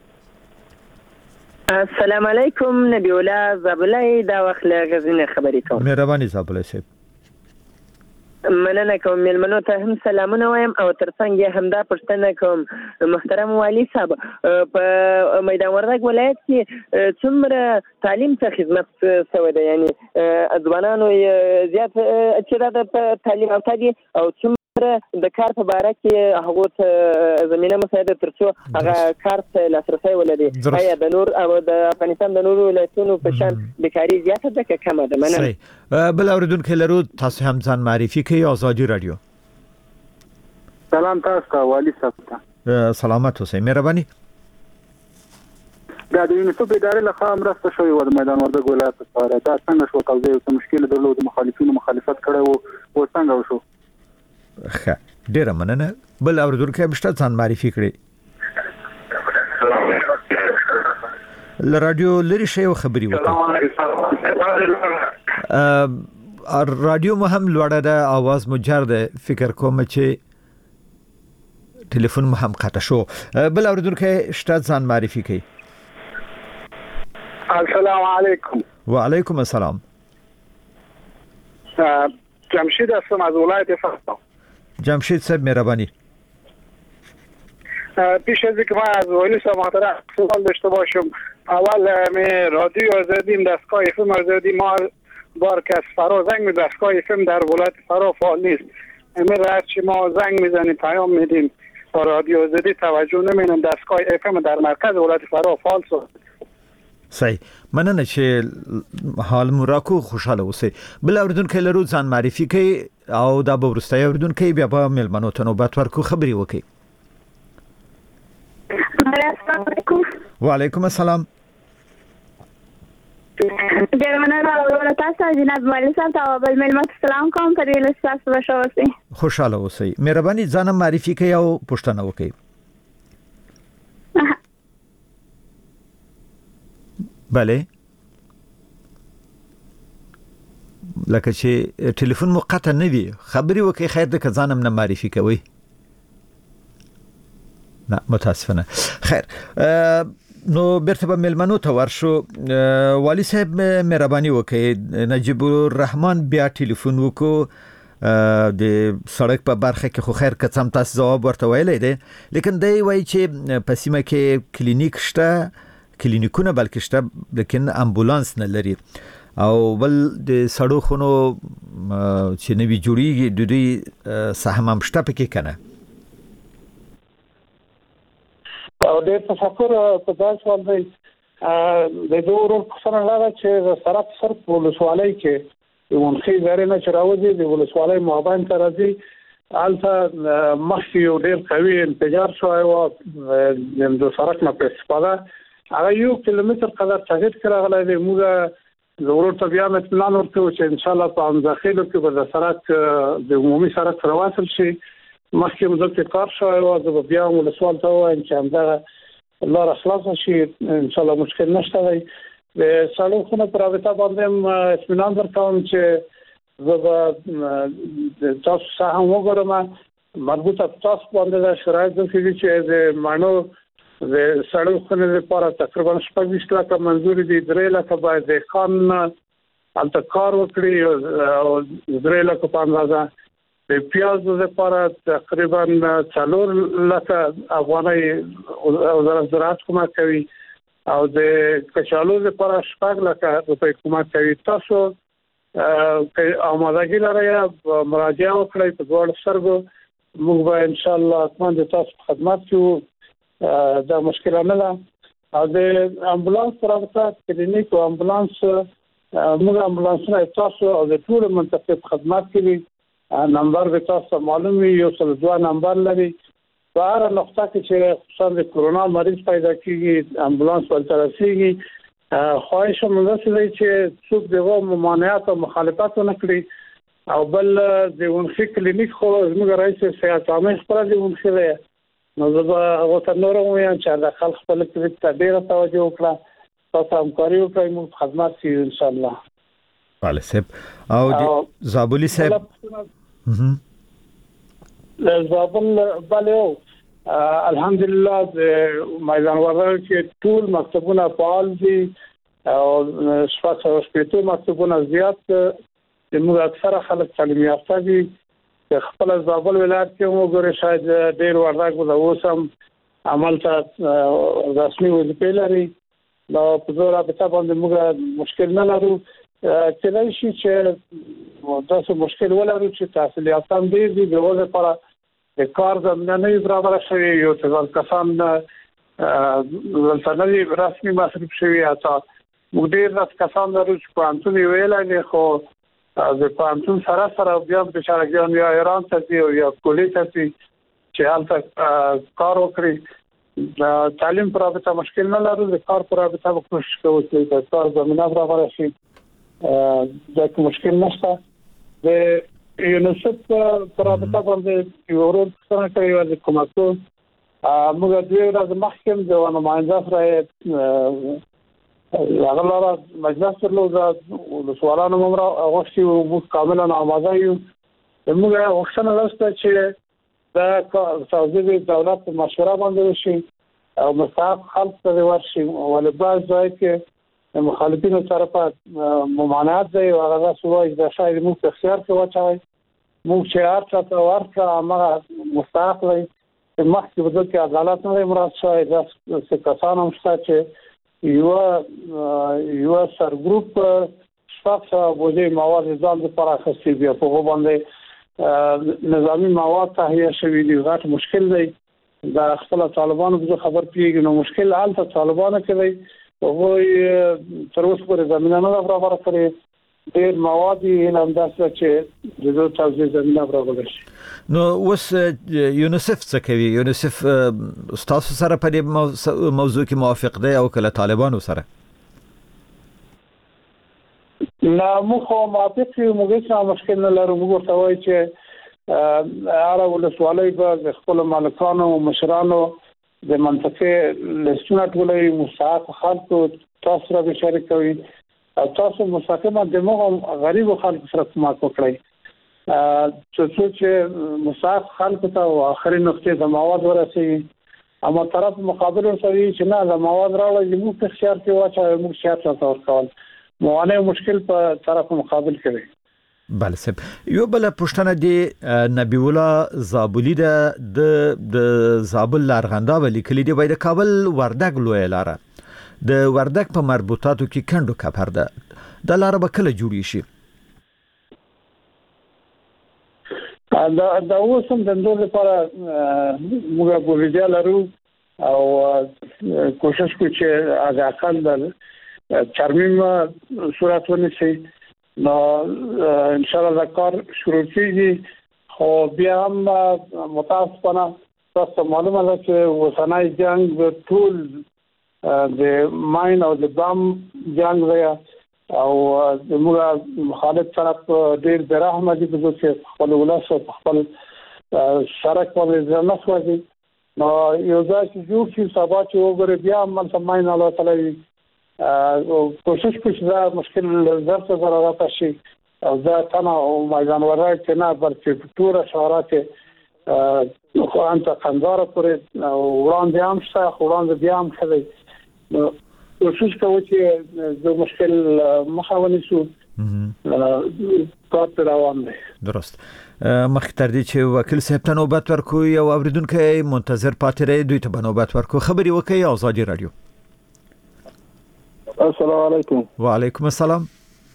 السلام علیکم نبی الله زابلای دا وخت له غزنه خبرې کوم. مهرباني زابلای صاحب. مننه کوم ملمنو ته هم سلامونه وایم او ترڅنګ هم دا پښتنه کوم محترم والی صاحب په میدان وردګ ولایت کې څومره تعلیم ته خدمت سوی ده یعنی ځوانانو زیات چې دا په تعلیم او تعلیم او څومره د کار په باره کې هغه ته زمينه مساعده ترڅو هغه کار ته لاسرسي ولري. آیا د نور او د افغانستان د نور ولایتونو په شان بیکاری زیاته ده که کمه ده؟ مننه. بل اوریدونکو لرو تاسو هم ځان معرفي کوي. ازادي رادیو. سلام تاسو ته والی صاحب. سلامت اوسئ. مهرباني. دا د یونیسف ادارې له خوا مرسته شوې و د میدان وردګ ولایت لپاره. دا څنګه شو توضیح او مشکل درلود مخالفینو مخالفت کړی وو او څنګه وشو؟ ښه ډیره مننه. بل اوریدونکو هم شته ځان معرفي کړي. ل رادیو لري شی خبري وکړه. رادیو مو هم لوړه ده आवाज مو جار ده فکر کوم چې ټلیفون مو هم قطع شو. بل اوریدونکو شته ځان معرفي کړي. السلام علیکم. وعلیکم السلام. جمشید هستم از ولایت فاس. جمشید صاحب مهربانی. پیش از اینکه من از والی صاحب محترم سوال داشته باشم، اول می رادیو آزادی دستگاه افم آزادی ما بار که از فرا زنگ می دستگاه افم در ولایت فرا فعال نیست. امیر هر چی ما زنگ میزنیم پیام میدیم با رادیو آزادی توجه نمیدیم دستگاه افم در مرکز ولایت فرا فعال شد. صحیح مننه چې حال مراکو خوشاله اوسئ. بل اوریدونکو لرو ځان معرفي کوي او دا به ورسته اوریدونکو بیا په ملمنو ته نوبت ورکو خبري وکي. السلام علیکم. وعلیکم السلام. ډیرمنه راوړل تاسو جناب مولوی صاحب ته بل ملمت سلام کوم پر لساس بشو اوسئ. خوشاله اوسئ. مهرباني ځان معرفي کوي او پوښتنه وکي. بله لکه چې ټلیفون مو قطع نه وي خبري وکي خیر د ځانم نه معرفي کوي. نه متاسفانه. خیر نو بیرته به ملمنو ته ورشو. والی صاحب مهرباني وکي نجیب الرحمن بیا ټلیفون وکړو د سړک په برخه کې خو خیر کڅم تاسو جواب ورته ویلې دي لیکن دی وایي چې په سیمه کې کلینیک شته کلینیکونه بلکې شته لیکن امبولانس نه لري او بل د سړو خونو چې نوی جوړیږي د دوی سهم هم شته پکې کنه. او د تفکر په داس باندې د دوه څخه لاره چې سره سر ولسوالۍ کې ونخي غره چې راوځي د ولسوالۍ مابین تر راځي الته مخکې یو ډېر قوي انفجار شوی و د سړک نه په استفاده هغه یو کیلومتر قدر تغیر کړغلی دی. موږ ضرور ته بیا اطمینان ورکوو چې ان شاء الله په امداخلو کې به د سړک د عمومي سړک سره واصل شي. مخکې موږ د کار شوی و د بیا ولسوال ته وایم چې همدغه لار خلاص شي ان شاء الله مشکل نشته دی. د سړکونو پر رابطه باندې اطمینان ورکوم چې زه به تاسو سره هم وګورم مربوطه تاسو باندې د شرایط د فزي چې د مانو د سړکونو لپاره تقریبا شپږ لکه منځوري دي درې لکه باید د خان الته کار وکړي او درې لکه په اندازه د پیاز لپاره تقریبا څلور لکه افغاني وزارت زراعت کومه کوي او د کچالو لپاره شپږ لکه روپۍ کومه کوي. تاسو آمادګي لرئ مراجعه وکړئ په ډول سرګو موږ به ان شاء الله اتمن د تاسو خدمات کوو. دا مشکل نه ده. او د امبولانس پرابطه کلینیک او امبولانس موږ امبولانسونه تاسو او د ټول منطقې خدمات کوي. نمبر به تاسو معلوم وي یو څل دوه نمبر لري. بهر نقطه کې چې خصوصا د کورونا مریض پیدا کیږي امبولانس ورته رسیږي. خواهش مونږ سره چې څوک دغه ممانعات او مخالفت نه کړي. او بل د ونخي کلینیک خو زموږ رئیس صحت عامه خپل دی ونخي نو زه هغه ته نور وایم چې د خلک خپل کلیک ته ډیره توجه وکړه تاسو همکاري وکړئ موږ خدمت کوو ان شاء الله. بله صاحب او زابلی صاحب زابل بله الحمدلله د میدان وردګ کې ټول مکتبونه فعال دي او شپږ سوه شپږ مکتبونه زیات موږ اکثره خلک تعلیم یافته دي. خپل زابل ولایت کې وګورئ شاید ډېر وردګ د اوسم عمل ته رسمي وظیفه لري. نو په زور رابطه باندې موږ مشکل نه لرو. کله شي چې تاسو مشکل ولرو چې تحصیل یافته دي دغه لپاره د کار زمینه نه برابر شوی یو څه کسان ولته نه رسمي مصرف شوی اته موږ ډېر راس کسان لرو چې په انټونی ویلای خو د پانتون سره سره بیا د شارګان یا ایران ته دی یا کولی ته چې حالت کار وکړي. تعلیم پر رابطه مشکل نه لرو. د کار پر رابطه کوشش کوو چې د کار زمينه برابر شي. دا مشکل نشته. د یونیسف پر رابطه باندې یو ورځ څنګه کوي د کومکو موږ د یو ورځ مخکې د نمائنده سره هغه لاره مجلس درلود او سوالانو موږ غوښتي وو کاملا آماده یو. موږ غوښتنه لرو چې دا سعودي دولت په مشوره باندې وشي او مستحق خلک ته ورشي ولې بعض ځای کې مخالفینو طرفه ممانعت دی او هغه سوای د شاید موږ په اختیار کې واچوي. موږ چې هرڅه ته ورته هغه مستحق دی مخکې به د عدالت نه مراد شوی د کسانو شته چې یو یو سر ګروپ شخص بوجي مواد ځان لپاره خاصي بیا په باندې نظامی مواد تهیه شوی دی. غټ مشکل دی. دا خپل طالبانو به خبر پیږي نو مشکل حال ته طالبانو کوي او تر اوسه پورې زمينه نه برابر کړي. ډېر مواد یې همداسې چې د دوه توزیع زمينه برابر شي. نو اوس یونیسف څه کوي؟ یونیسف تاسو سره په دې موضوع کې موافق دی او کله طالبانو سره؟ نه موږ موافق یو. موږ څه مشکل نه لرو. موږ ورته وایو چې هغه ولسوالۍ به خپل مالکانو او مشرانو د منطقې لسټونه ټولې مستحق خلکو تاسو سره شریک کوي او تاسو مستقیمه د موږ غریب خلکو سره کومک وکړئ چې مستحق خلکو ته اخري نقطې د مواد ورسېږي. اما طرف مقابل سره چې نه د مواد راوړي موږ په اختیار کې واچو موږ شاید تاسو ورکول موانع مشکل په طرف مقابل کوي. بله صاحب یو بل پښتنه دی نبی الله زابلی د د زابل لارغندا ولی کلی دی وای د کابل وردګ لوی لاره د وردګ په مربوطاتو کې کندو کپر ده د لاره به کله جوړی شي؟ دا دا اوس هم د نور لپاره موږ بوجه لرو او کوشش کوو چې از اقل د ترمیم صورت ونیسي نو ان شاء الله کار شروع کیږي. خو بیا هم متاسفانه تاسو معلومه ده چې وسنای جنگ د ټول د ماین او د بم جنگ دی او موږ مخالف طرف ډیر برحمه دي چې خپل ولس او خپل شرک په ځنه سوځي. نو یو ځای چې جوړ شي سبا چې وګوري بیا هم سماین الله تعالی او کوشش کوي چې مشکل زرته ضرورت شي او دا تنه او میدان ورای چې نه بلکې ټول شهرات خو انت قندار پرې وړاندې هم شته وړاندې بیا هم خدای نو کوشش کوو چې د مشکل مخاوني شو کار روان دی. درست. مخکې تر دې چې وکیل صاحب ته نوبت ورکوي او اوریدونکو منتظر پاتې رہی دوی ته نوبت ورکو خبري وکي آزادي رادیو. السلام علیکم. وعلیکم السلام.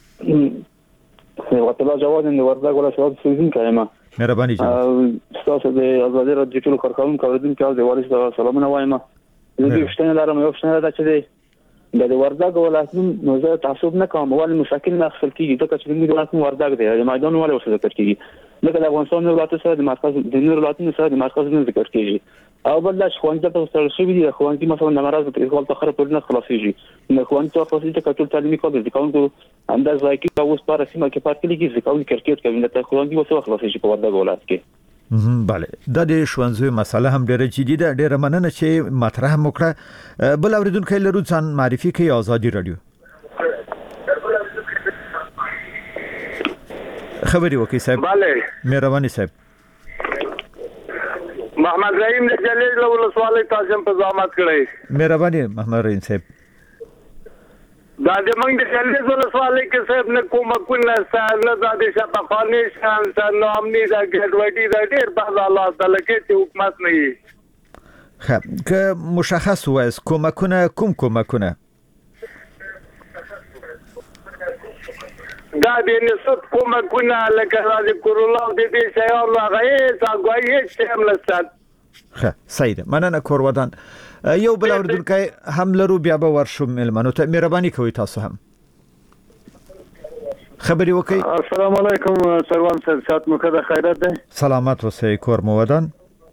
وقت الله جواد د وردګ ولا شواد سوزین کایما. مهرباني جناب. تاسو د آزادي رادیو ټول کارکونکو اوریدونکو د والي سلامونه وایم. د دې وشتنه لرم یو وشتنه ده چې د وردګ ولایت نو زه تعصب نه کوم ولې مشکل نه خپل کیږي دا چې موږ ولایت وردګ دی د میدان ولې وسه ذکر کیږي لکه د افغانستان ولایت سره د مرکز د نور ولایتونو سره د مرکز نه ذکر کیږي او بل د خوانځه په سره شوی دی خوانځي مثلا د مرز په خپل تخره پر نه خلاصيږي نو خوانځه په فاسیته کټول تعلیمي کول د کومو انداز راکې او اوس پر سیمه کې پاتې لګي ځکه چې کرکټ کوي د خوانځي وسه خلاصيږي په وردګ ولایت کې. بله دا د شوانزوی مسله هم ډیره جدي ده. ډیره مننه چې مطرح وکړه. بل اوریدونکو لرو ځان معرفي کوي آزادي رادیو. خبري وکي صاحب. بله مهرباني صاحب. محمد رحیم د جلیل ولسوالۍ تاسو په زحمت کړی. مهرباني محمد رحیم صاحب. دا د موږ د جلیل ولسوالۍ کې صاحب نه کومه کونه سره د شپه خاني شان سره امني دا ګډوډي دا ډیر په الله تعالی کې چې حکومت نه وي. خب که مشخص وایس کومکونه کوم کومکونه دا د نسوت کومکونه لکه د کورونا د دې شیانو هغه څنګه یې چې ملستان. خه صحیح ده. مننه کورودان. یو بل اوریدونکو هم لرو بیا به ورشم ملمنو ته مهرباني کوي تاسو هم خبري وکي. السلام علیکم سروان صاحب سات مخه د خیرات ده. سلامات اوسئ کور مودان.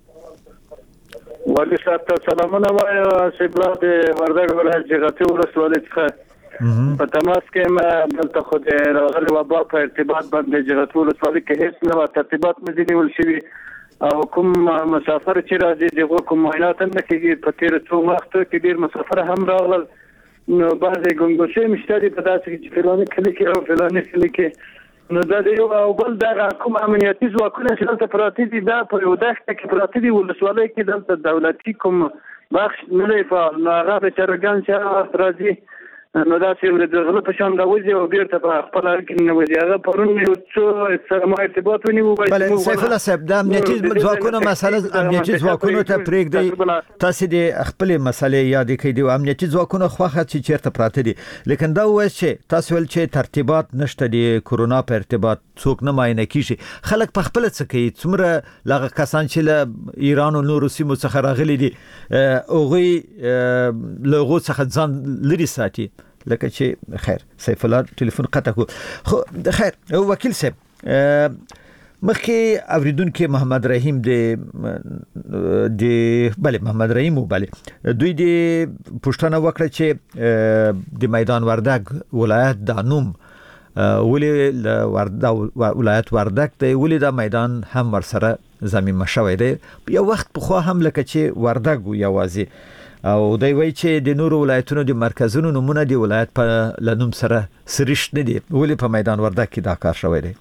والي صاحب ته سلامونه وایم چې بلاد وردګ ولایت جغتي ولسوالۍ څخه په تماس کې ما دلته خو د راغلي وبا په ارتباط باندې جغتي ولسوالۍ کې هیڅ نه ترتیبات مې دي ول شي او کوم مسافر چې راځي دغه کوم معاینات نه کیږي په تیر څو وخت کې ډیر مسافر هم راغلل نو بعضی ګنګوسې مشتري په داسې کې فلانه کلی کې او فلانه کلی کې نو دا یو او بل دا کوم امنیتي ځواکونه چې دلته پراته دي دا په یو دښته کې پراته دي ولسوالۍ کې دلته دولتي کوم بخش نه لري په هغه په چرګان چې راځي نو دا چې د په شان راوځي او بیرته په خپل کې نه وځي هغه پرون یو څو سره ما ارتباط ونیو. بل سیف الله صاحب د امنیتي ځواکونو مسله امنیتي ځواکونو ته پرېږدي تاسو د خپل مسلې یاد کړئ د امنیتي ځواکونو خوخه چې چیرته پراته دي لیکن دا وایي چې تاسو ول چې ترتیبات نشته د کورونا په ارتباط څوک نه معاینه کیږي خلک په خپل څه کوي څومره لغه کسان چې له ایران او نورو سیمو څخه راغلي دي اوغي لغو څخه ځان لري ساتي لکه چې خیر سیف الله ټلیفون قطع کو خو خیر وکیل صاحب مخکې اوریدونکو محمد رحیم د د بله محمد رحیم بله دوی د پښتنه وکړه چې د میدان وردګ ولایت د نوم ولې ل وردګ ولایت وردګ ته ولې د میدان هم ورسره زمينه شوې ده یو وخت په خو هم لکه چې وردګ یوازې او دوی وایي چې د نورو ولایتونو د مرکزونو نمونه د ولایت په لنوم سره سریشت نه دي ولې په میدان وردګ کې دا کار شوی دی.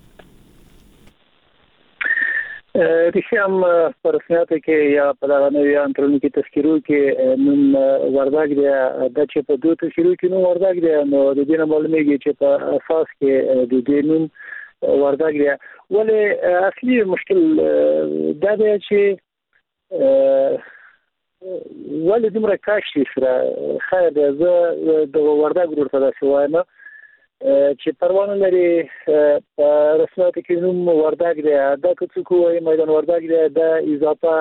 ریشم پر رسمیت کې یا په دغه نوې انټرنیټ کې تذکیرو کې نوم وردګ دی د چې په دوه تذکیرو کې نوم وردګ دی نو د دې نه معلومیږي چې په اساس کې د دې نوم وردګ دی ولې اصلي مشکل دا دی چې ولې دومره کاشي سره خیر زه د وردګ ورته دا شوایم چې پروانه لري رسمات کې نوم وردګ دی دا څه کوی میدان وردګ دی د اضافه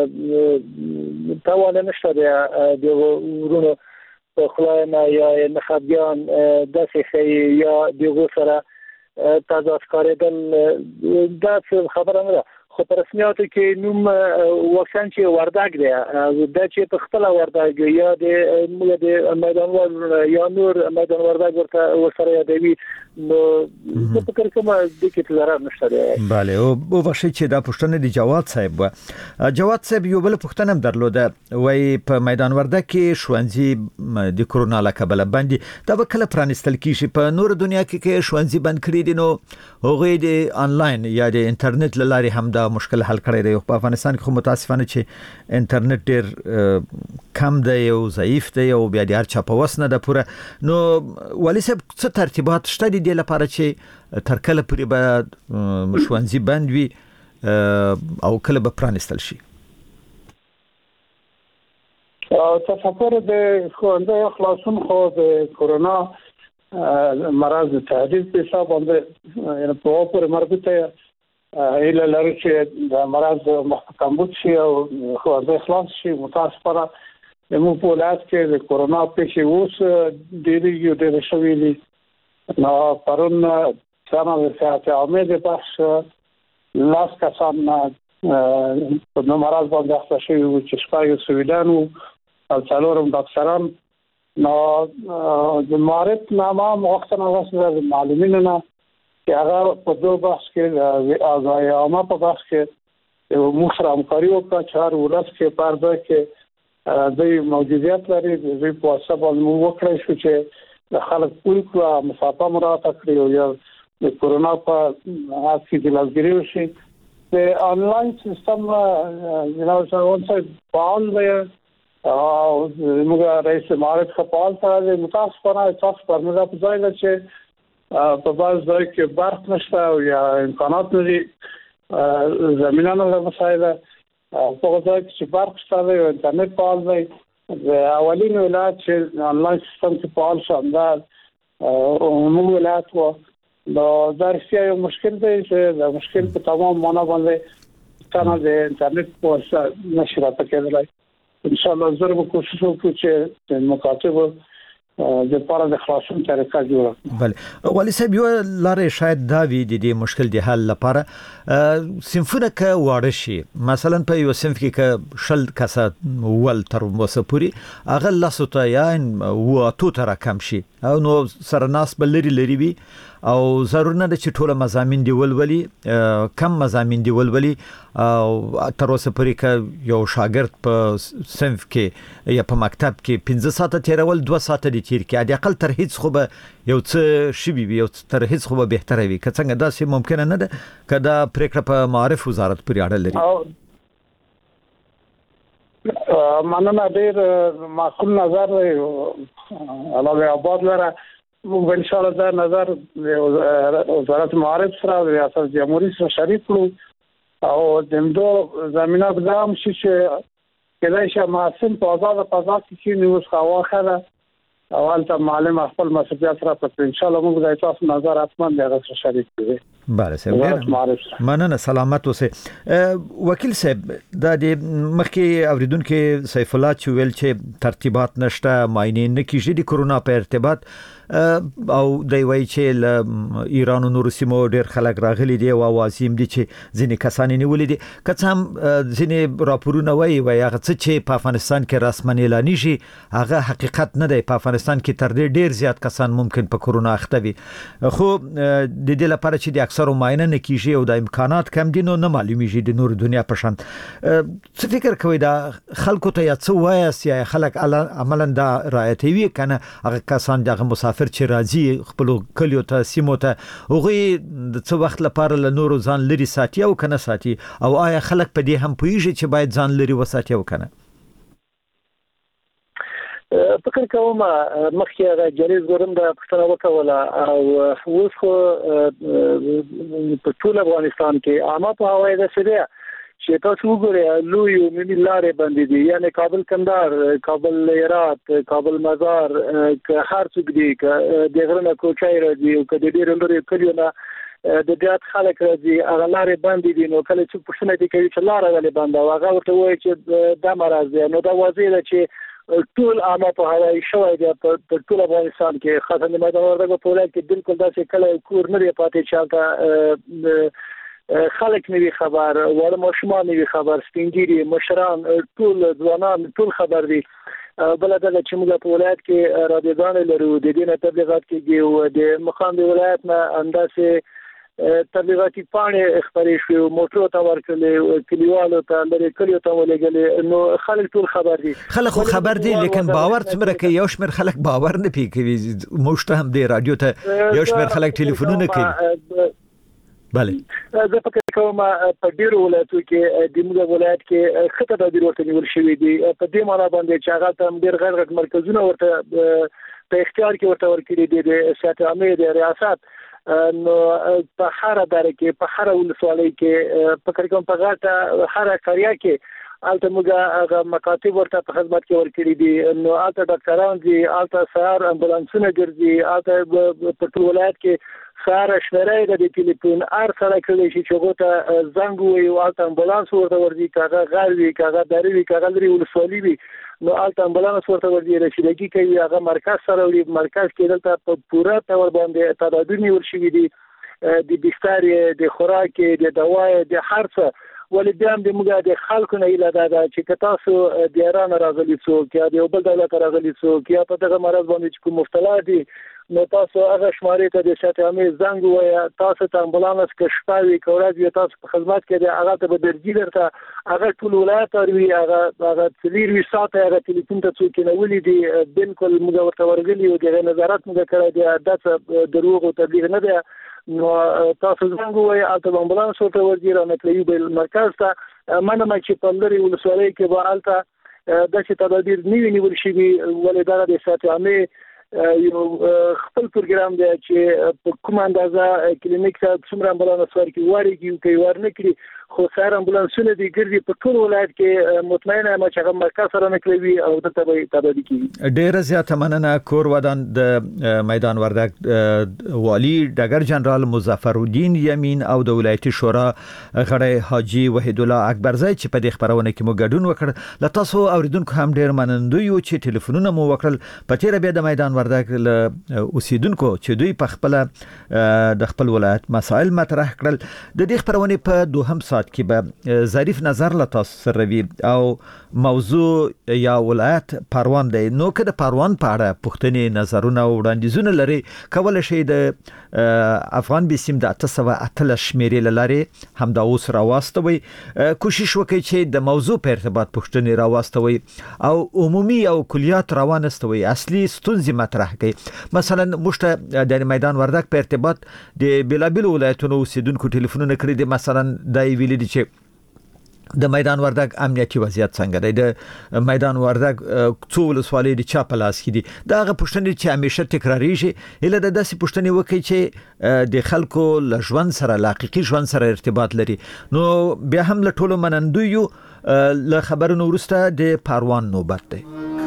تاوان نشته دی د ورونو خلاینا یا نخبیان د سخی یا دغه سره تازه کاریدل دا خبره نه ده خو په رسمیاتو کې نوم وکشن چې وردګ دی دا چې په خپل وردګ یا د د میدان ور یا نور میدان وردګ ورته ورسره یادوي نو په فکر کوم د کې ضرر نشته دی. bale او وبښي چې دا پښتنه دی جواد صاحب جواد صاحب یو بل پښتنه درلوده وای په میدان وردګ کې شوانځي د کورونا لکبل باندې دا به کله پرانستل کیږي په نور دنیا کې کې شوانځي بند کړی دي نو هغه د انلاین یا د انټرنیټ لاري هم دا مشکل حل کړی دی په افغانستان کې خو متاسفانه چې انټرنیټ ډیر کم دی او ضعیف دی او بیا د هر چا په وسنه ده پوره نو ولی صاحب څه ترتیبات شته دي د لپاره چې تر کله پورې به شوانځي بند وي او کله به پرانستل شي. تفکر د خوندې خلاصون خو د کورونا مرض تهدید په حساب باندې یعنی په اوپر مربوطه الى لري چې د مرض محکم شي او خوندې خلاص شي متاسفانه مو په ولایت کې د کورونا پیښې اوس ډېری یو ډېر شوې دي نو پرون څنګه د صحت عامه د پاس لاس کسان نو مرض باندې اخته شوی چې شپږ سویدانو او څلورم ډاکټران نو د معرف نامه وختونه وسره معلومینه نه چې هغه په دوه بحث کې ازای عامه په بحث کې مو سره همکاري وکړه چار ولس کې پرده کې د موجودیت لري د په سبب مو وکړای شو چې د خلک ټول مسافه مراعات کړی او یا د کورونا په حالت کې د لګریو شي د انلاین سیستم نو څنګه فعال دی او موږ رئیس مارک خپل سره متاسفانه تاسو په موږ په ځای چې په باز ځای کې برق نشته او یا امکانات لري زمينانه له مسایل په ځای کې برق شته او انټرنیټ فعال دی د اولین ولایت چې انلاین سیستم کې فعال شاندار او ولایت و دا درسي یو مشکل دی چې دا مشکل په تمام معنا باندې څنګه د انټرنیټ په واسطه نشرات کېدلای ان شاء الله زه به کوشش وکړم چې مکاتب د پاره د خلاصون طریقه جوړه بله ولی صاحب یو لاره شاید دا وی د دې مشکل د حل لپاره صنفونه ک واړه شي مثلا په یو صنف کې ک شل کسه ول تر وسپوري اغه لاسوته یا و تو تر کم شي او نو سره ناس بلری لري وي او ضرور نه چې ټول مضامین دی ولولي کم مضامین دی ولولي او تر اوسه پورې ک یو شاګرد په صنف کې یا په مکتب کې پنځه ساعته تیرول دوه ساعته دی تیر کې د اقل تر هیڅ خو به یو څه شی وي یو تر هیڅ خو به بهتره وي که څنګه دا سه ممکن نه ده کدا پریکړه په معرف وزارت پورې اړه لري مننه ډېر معقول نظر دی علاوه آباد لره ان شاء الله دا نظر وزارت معارف سره او ریاست جمهوریت سره شریک کړو او دمدو زمينه بزام شي چې کله چې معصوم په آزاد فضا کې نیوز خواخره اول ته معلم خپل مسؤلیت سره په ان شاء الله موږ د تاسو نظر اتمن دغه سره شریک کړو بله صاحب مننه سلامت اوسه وکیل صاحب د مخکې اوریدونکو سیف الله چې ویل چې ترتیبات نشته ماینه نه کیږي د کورونا په ارتباط او د وی چې ایران او نور سیمو ډیر خلک راغلي دي او واسیم دي چې ځینې کسان نیولې دي که څه هم ځینې راپورونه وایي وایي هغه څه چې په افغانستان کې رسمن اعلان شي هغه حقیقت نه دی په افغانستان کې تر دې ډیر زیات کسان ممکن په کورونا اخته وي خو د دې لپاره چې د اکثرو ماینه نه کیږي او د امکانات کم دي نو نه معلومیږي د نور دنیا په شان څه فکر کوي دا خلکو ته یا څه وایي یا خلک عملاً دا رعایتوي کنه هغه کسان دغه مسافر چې راځي خپل کلیو ته سیمو ته هغه د څو وخت لپاره له نورو ځان لري ساتي او کنه ساتي او آیا خلک په دې هم پوهیږي چې باید ځان لري وساتي او کنه فکر کوم مخکې جریز ګورم د پښتنو وکوله او اوس خو په ټول افغانستان کې عامه په هوایي ده چې چې تاسو وګورئ لوی ملي لارې باندې دي یعنی کابل کندهار کابل هرات کابل مزار که هر څوک دي که د غرنه کوچای راځي او که د ډېر لري کلیونه د ډېر خلک راځي هغه لارې باندې دي نو کله چې پوښتنه دي کوي چې لار غلې باندې هغه ورته وایي چې دا مرز دی نو دا واضح ده چې ټول عامه په هوایي شوی دی په ټول افغانستان کې خاصه د میدان وردګو په ولایت کې بالکل داسې کله کور نه دی پاتې چې هلته خلک نه وي خبر وړ ماشومان نه وي خبر سپینګیري مشران ټول ځوانان ټول خبر دي بل دا چې موږ په ولایت کې رادیوګان لرو د دې نه تبلیغات کېږي او د مخام د ولایت نه انداسه تبلیغاتي پاڼې خبرې شو موټرو ته ورکړلې کلیوالو ته لري کلیو ته ولګلې نو خلک ټول خبر دي خلک خو خبر دي لیکن باور څومره کوي یو شمېر خلک باور نه پی کوي موږ ته هم د رادیو ته یو شمېر خلک ټلیفونونه کوي بله زه فکر کوم په ډیرو ولایتو کې د موږ ولایت کې خطه تدبیر ورته نیول شوی دی په دې معنا باندې چې هغه تم ډیر غیر غټ مرکزونه ورته په اختیار کې ورته ورکړي دي د سیاست عامه د ریاست نو په هر اداره کې په هر ولسوالۍ کې فکر کوم په غاټه هر قريه کې البته موږ هغه مکاتب ورته په خدمت کې ورکړي دي نو البته ډاکټران دي البته سهار امبولانسونه ګرځي البته په ټول ولایت کې ساره شمېرې د ټلیفون ار سره کړی شي چې غوته زنګ وي او البته امبولانس ورته ورځي کاغه غار وي کاغه درې وي کاغه لري ولسوالي وي نو البته امبولانس ورته ورځي رسیدګي کوي هغه مرکز سره وي مرکز کې دلته په پوره تور باندې تدابیر نیول شوی دي د بستر د خوراک د دواي د هر څه ولې بیا هم د موږ د خلکو نه ایله ده چې تاسو د ایران راغلي څوک یا د بل دولت راغلي څوک یا په دغه مرض باندې چې کوم مبتلا دي نو تاسو هغه شمارې ته د سیاست عامه زنګ وایي تاسو ته امبولانس کې شپاوي کورات یا تاسو په خدمت کې د هغه ته به درځي درته هغه ټول ولایت اوروي هغه هغه تلیر وی ساته هغه ټلیفون ته څوک نه ولې دي بالکل موږ ورته ورغلي او د نظارت موږ کړی دی دغه دروغ او تبلیغ نه دی نو تاسو زنګ وایي البته امبولانس ورته ورځي را نکلي بل مرکز ته منم چې په لري ولسوالۍ کې به البته د څه تدابیر نیوي نیول شي ولې دا د سیاست عامه یو خپل پروګرام دی چې په کوم اندازه کلینیک ته څومره امبولانس ورکړي واريږي کوي ورنه کړي خو سره امبولانسونه دي ګرځي په ټول ولایت کې مطمئنه یم چې هغه مرکز سره نکلوي او د تبعی تبعی کیږي ډیره زیاته مننه کور ودان د میدان وردګ والی ډګر جنرال مظفر الدین یمین او د ولایتي شورا غړی حاجی وحید الله اکبرزی چې په دې خبرونه کې مو ګډون وکړ ل تاسو اوریدونکو هم ډیر منندوی یو چې ټلیفونونه مو وکړل په تیر بیا د میدان وردګ ل اوسیدونکو چې دوی په خپل د خپل ولایت مسائل مطرح کړل د دې خبرونه په دوهم ساعت کې به ظریف نظر له تاسو سره وي او موضوع یا ولایت پروان دی نو که د پروان په اړه پوښتنې نظرونه او وړاندیزونه لري کولای شئ د افغان بسیم د اته سوه اتلس شمیرې لارې هم دا اوس راوستوي کوشش وکړئ چې د موضوع په ارتباط پوښتنې راوستوي او عمومي او کلیات راوانستوي اصلي ستونزې مطرح کړئ مثلا موږ د میدان وردګ په ارتباط د بلابل ولایتونو اوسیدونکو ټلیفونونه کړی دي مثلا دای ویلي دي چې د میدان وردګ امنیتي وضعیت څنګه دی د میدان وردګ څو ولسوالۍ د چا په لاس کې دي دا غو پوښتنې چې همیشه تکراریږي اله د داسې پوښتنې وکړي چې د خلکو له ژوند سره حقيقي ژوند سره ارتباط لري نو بیا هم له ټولو منندویو له خبرونو وروسته د پروان نوبت دی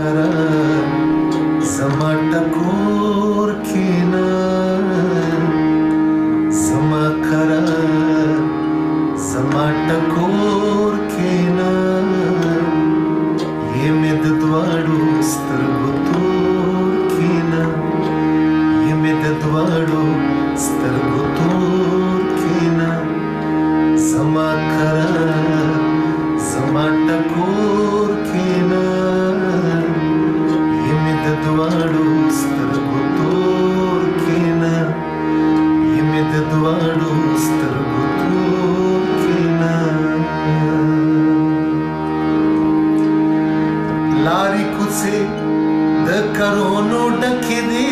سما ټکور کینا سما کرا سما ټکور کینا یہ مد دواړو سترګو تور کینا یہ مد دواړو سترګو تور کینا سما کرا سما ټکور کینا یہ مد دواړو سترګو تور کینا یہ مد دواړو سترګو تور کینا لاری کوڅه د کرونو ډکې دي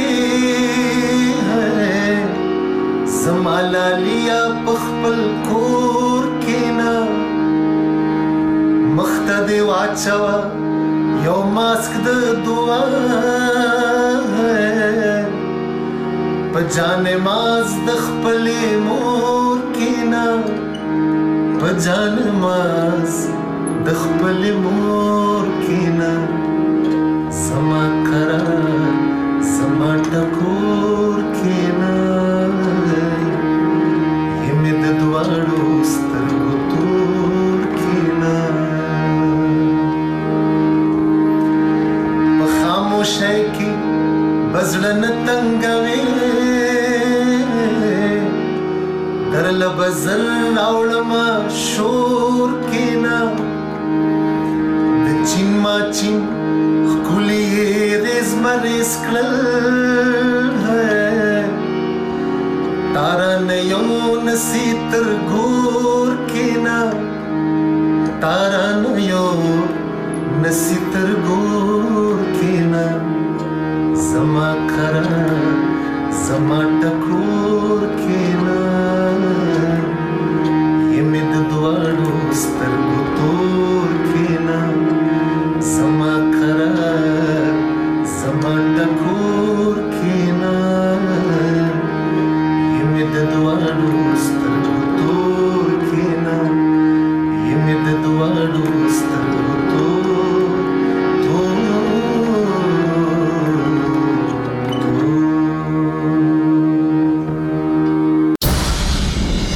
زما لالیا پخپل کور کینا مخته دی واچوا یو ماسک د دعا په جان ماز د خپل مور کینا پجان ماز د خپل مور کینا سما کرا سما ټکور کینا یم د دواړو سترګو تور کینا په خاموشۍ کې بزړه نه تنګوي در لبزل راوړما شور کینا د چین ما چین خولي ریز مریز کړل ہے تارا نه یو نسی تر ګور کینا تارا نه یو نسی تر ګور کینا زما کرا زما ټکور کینا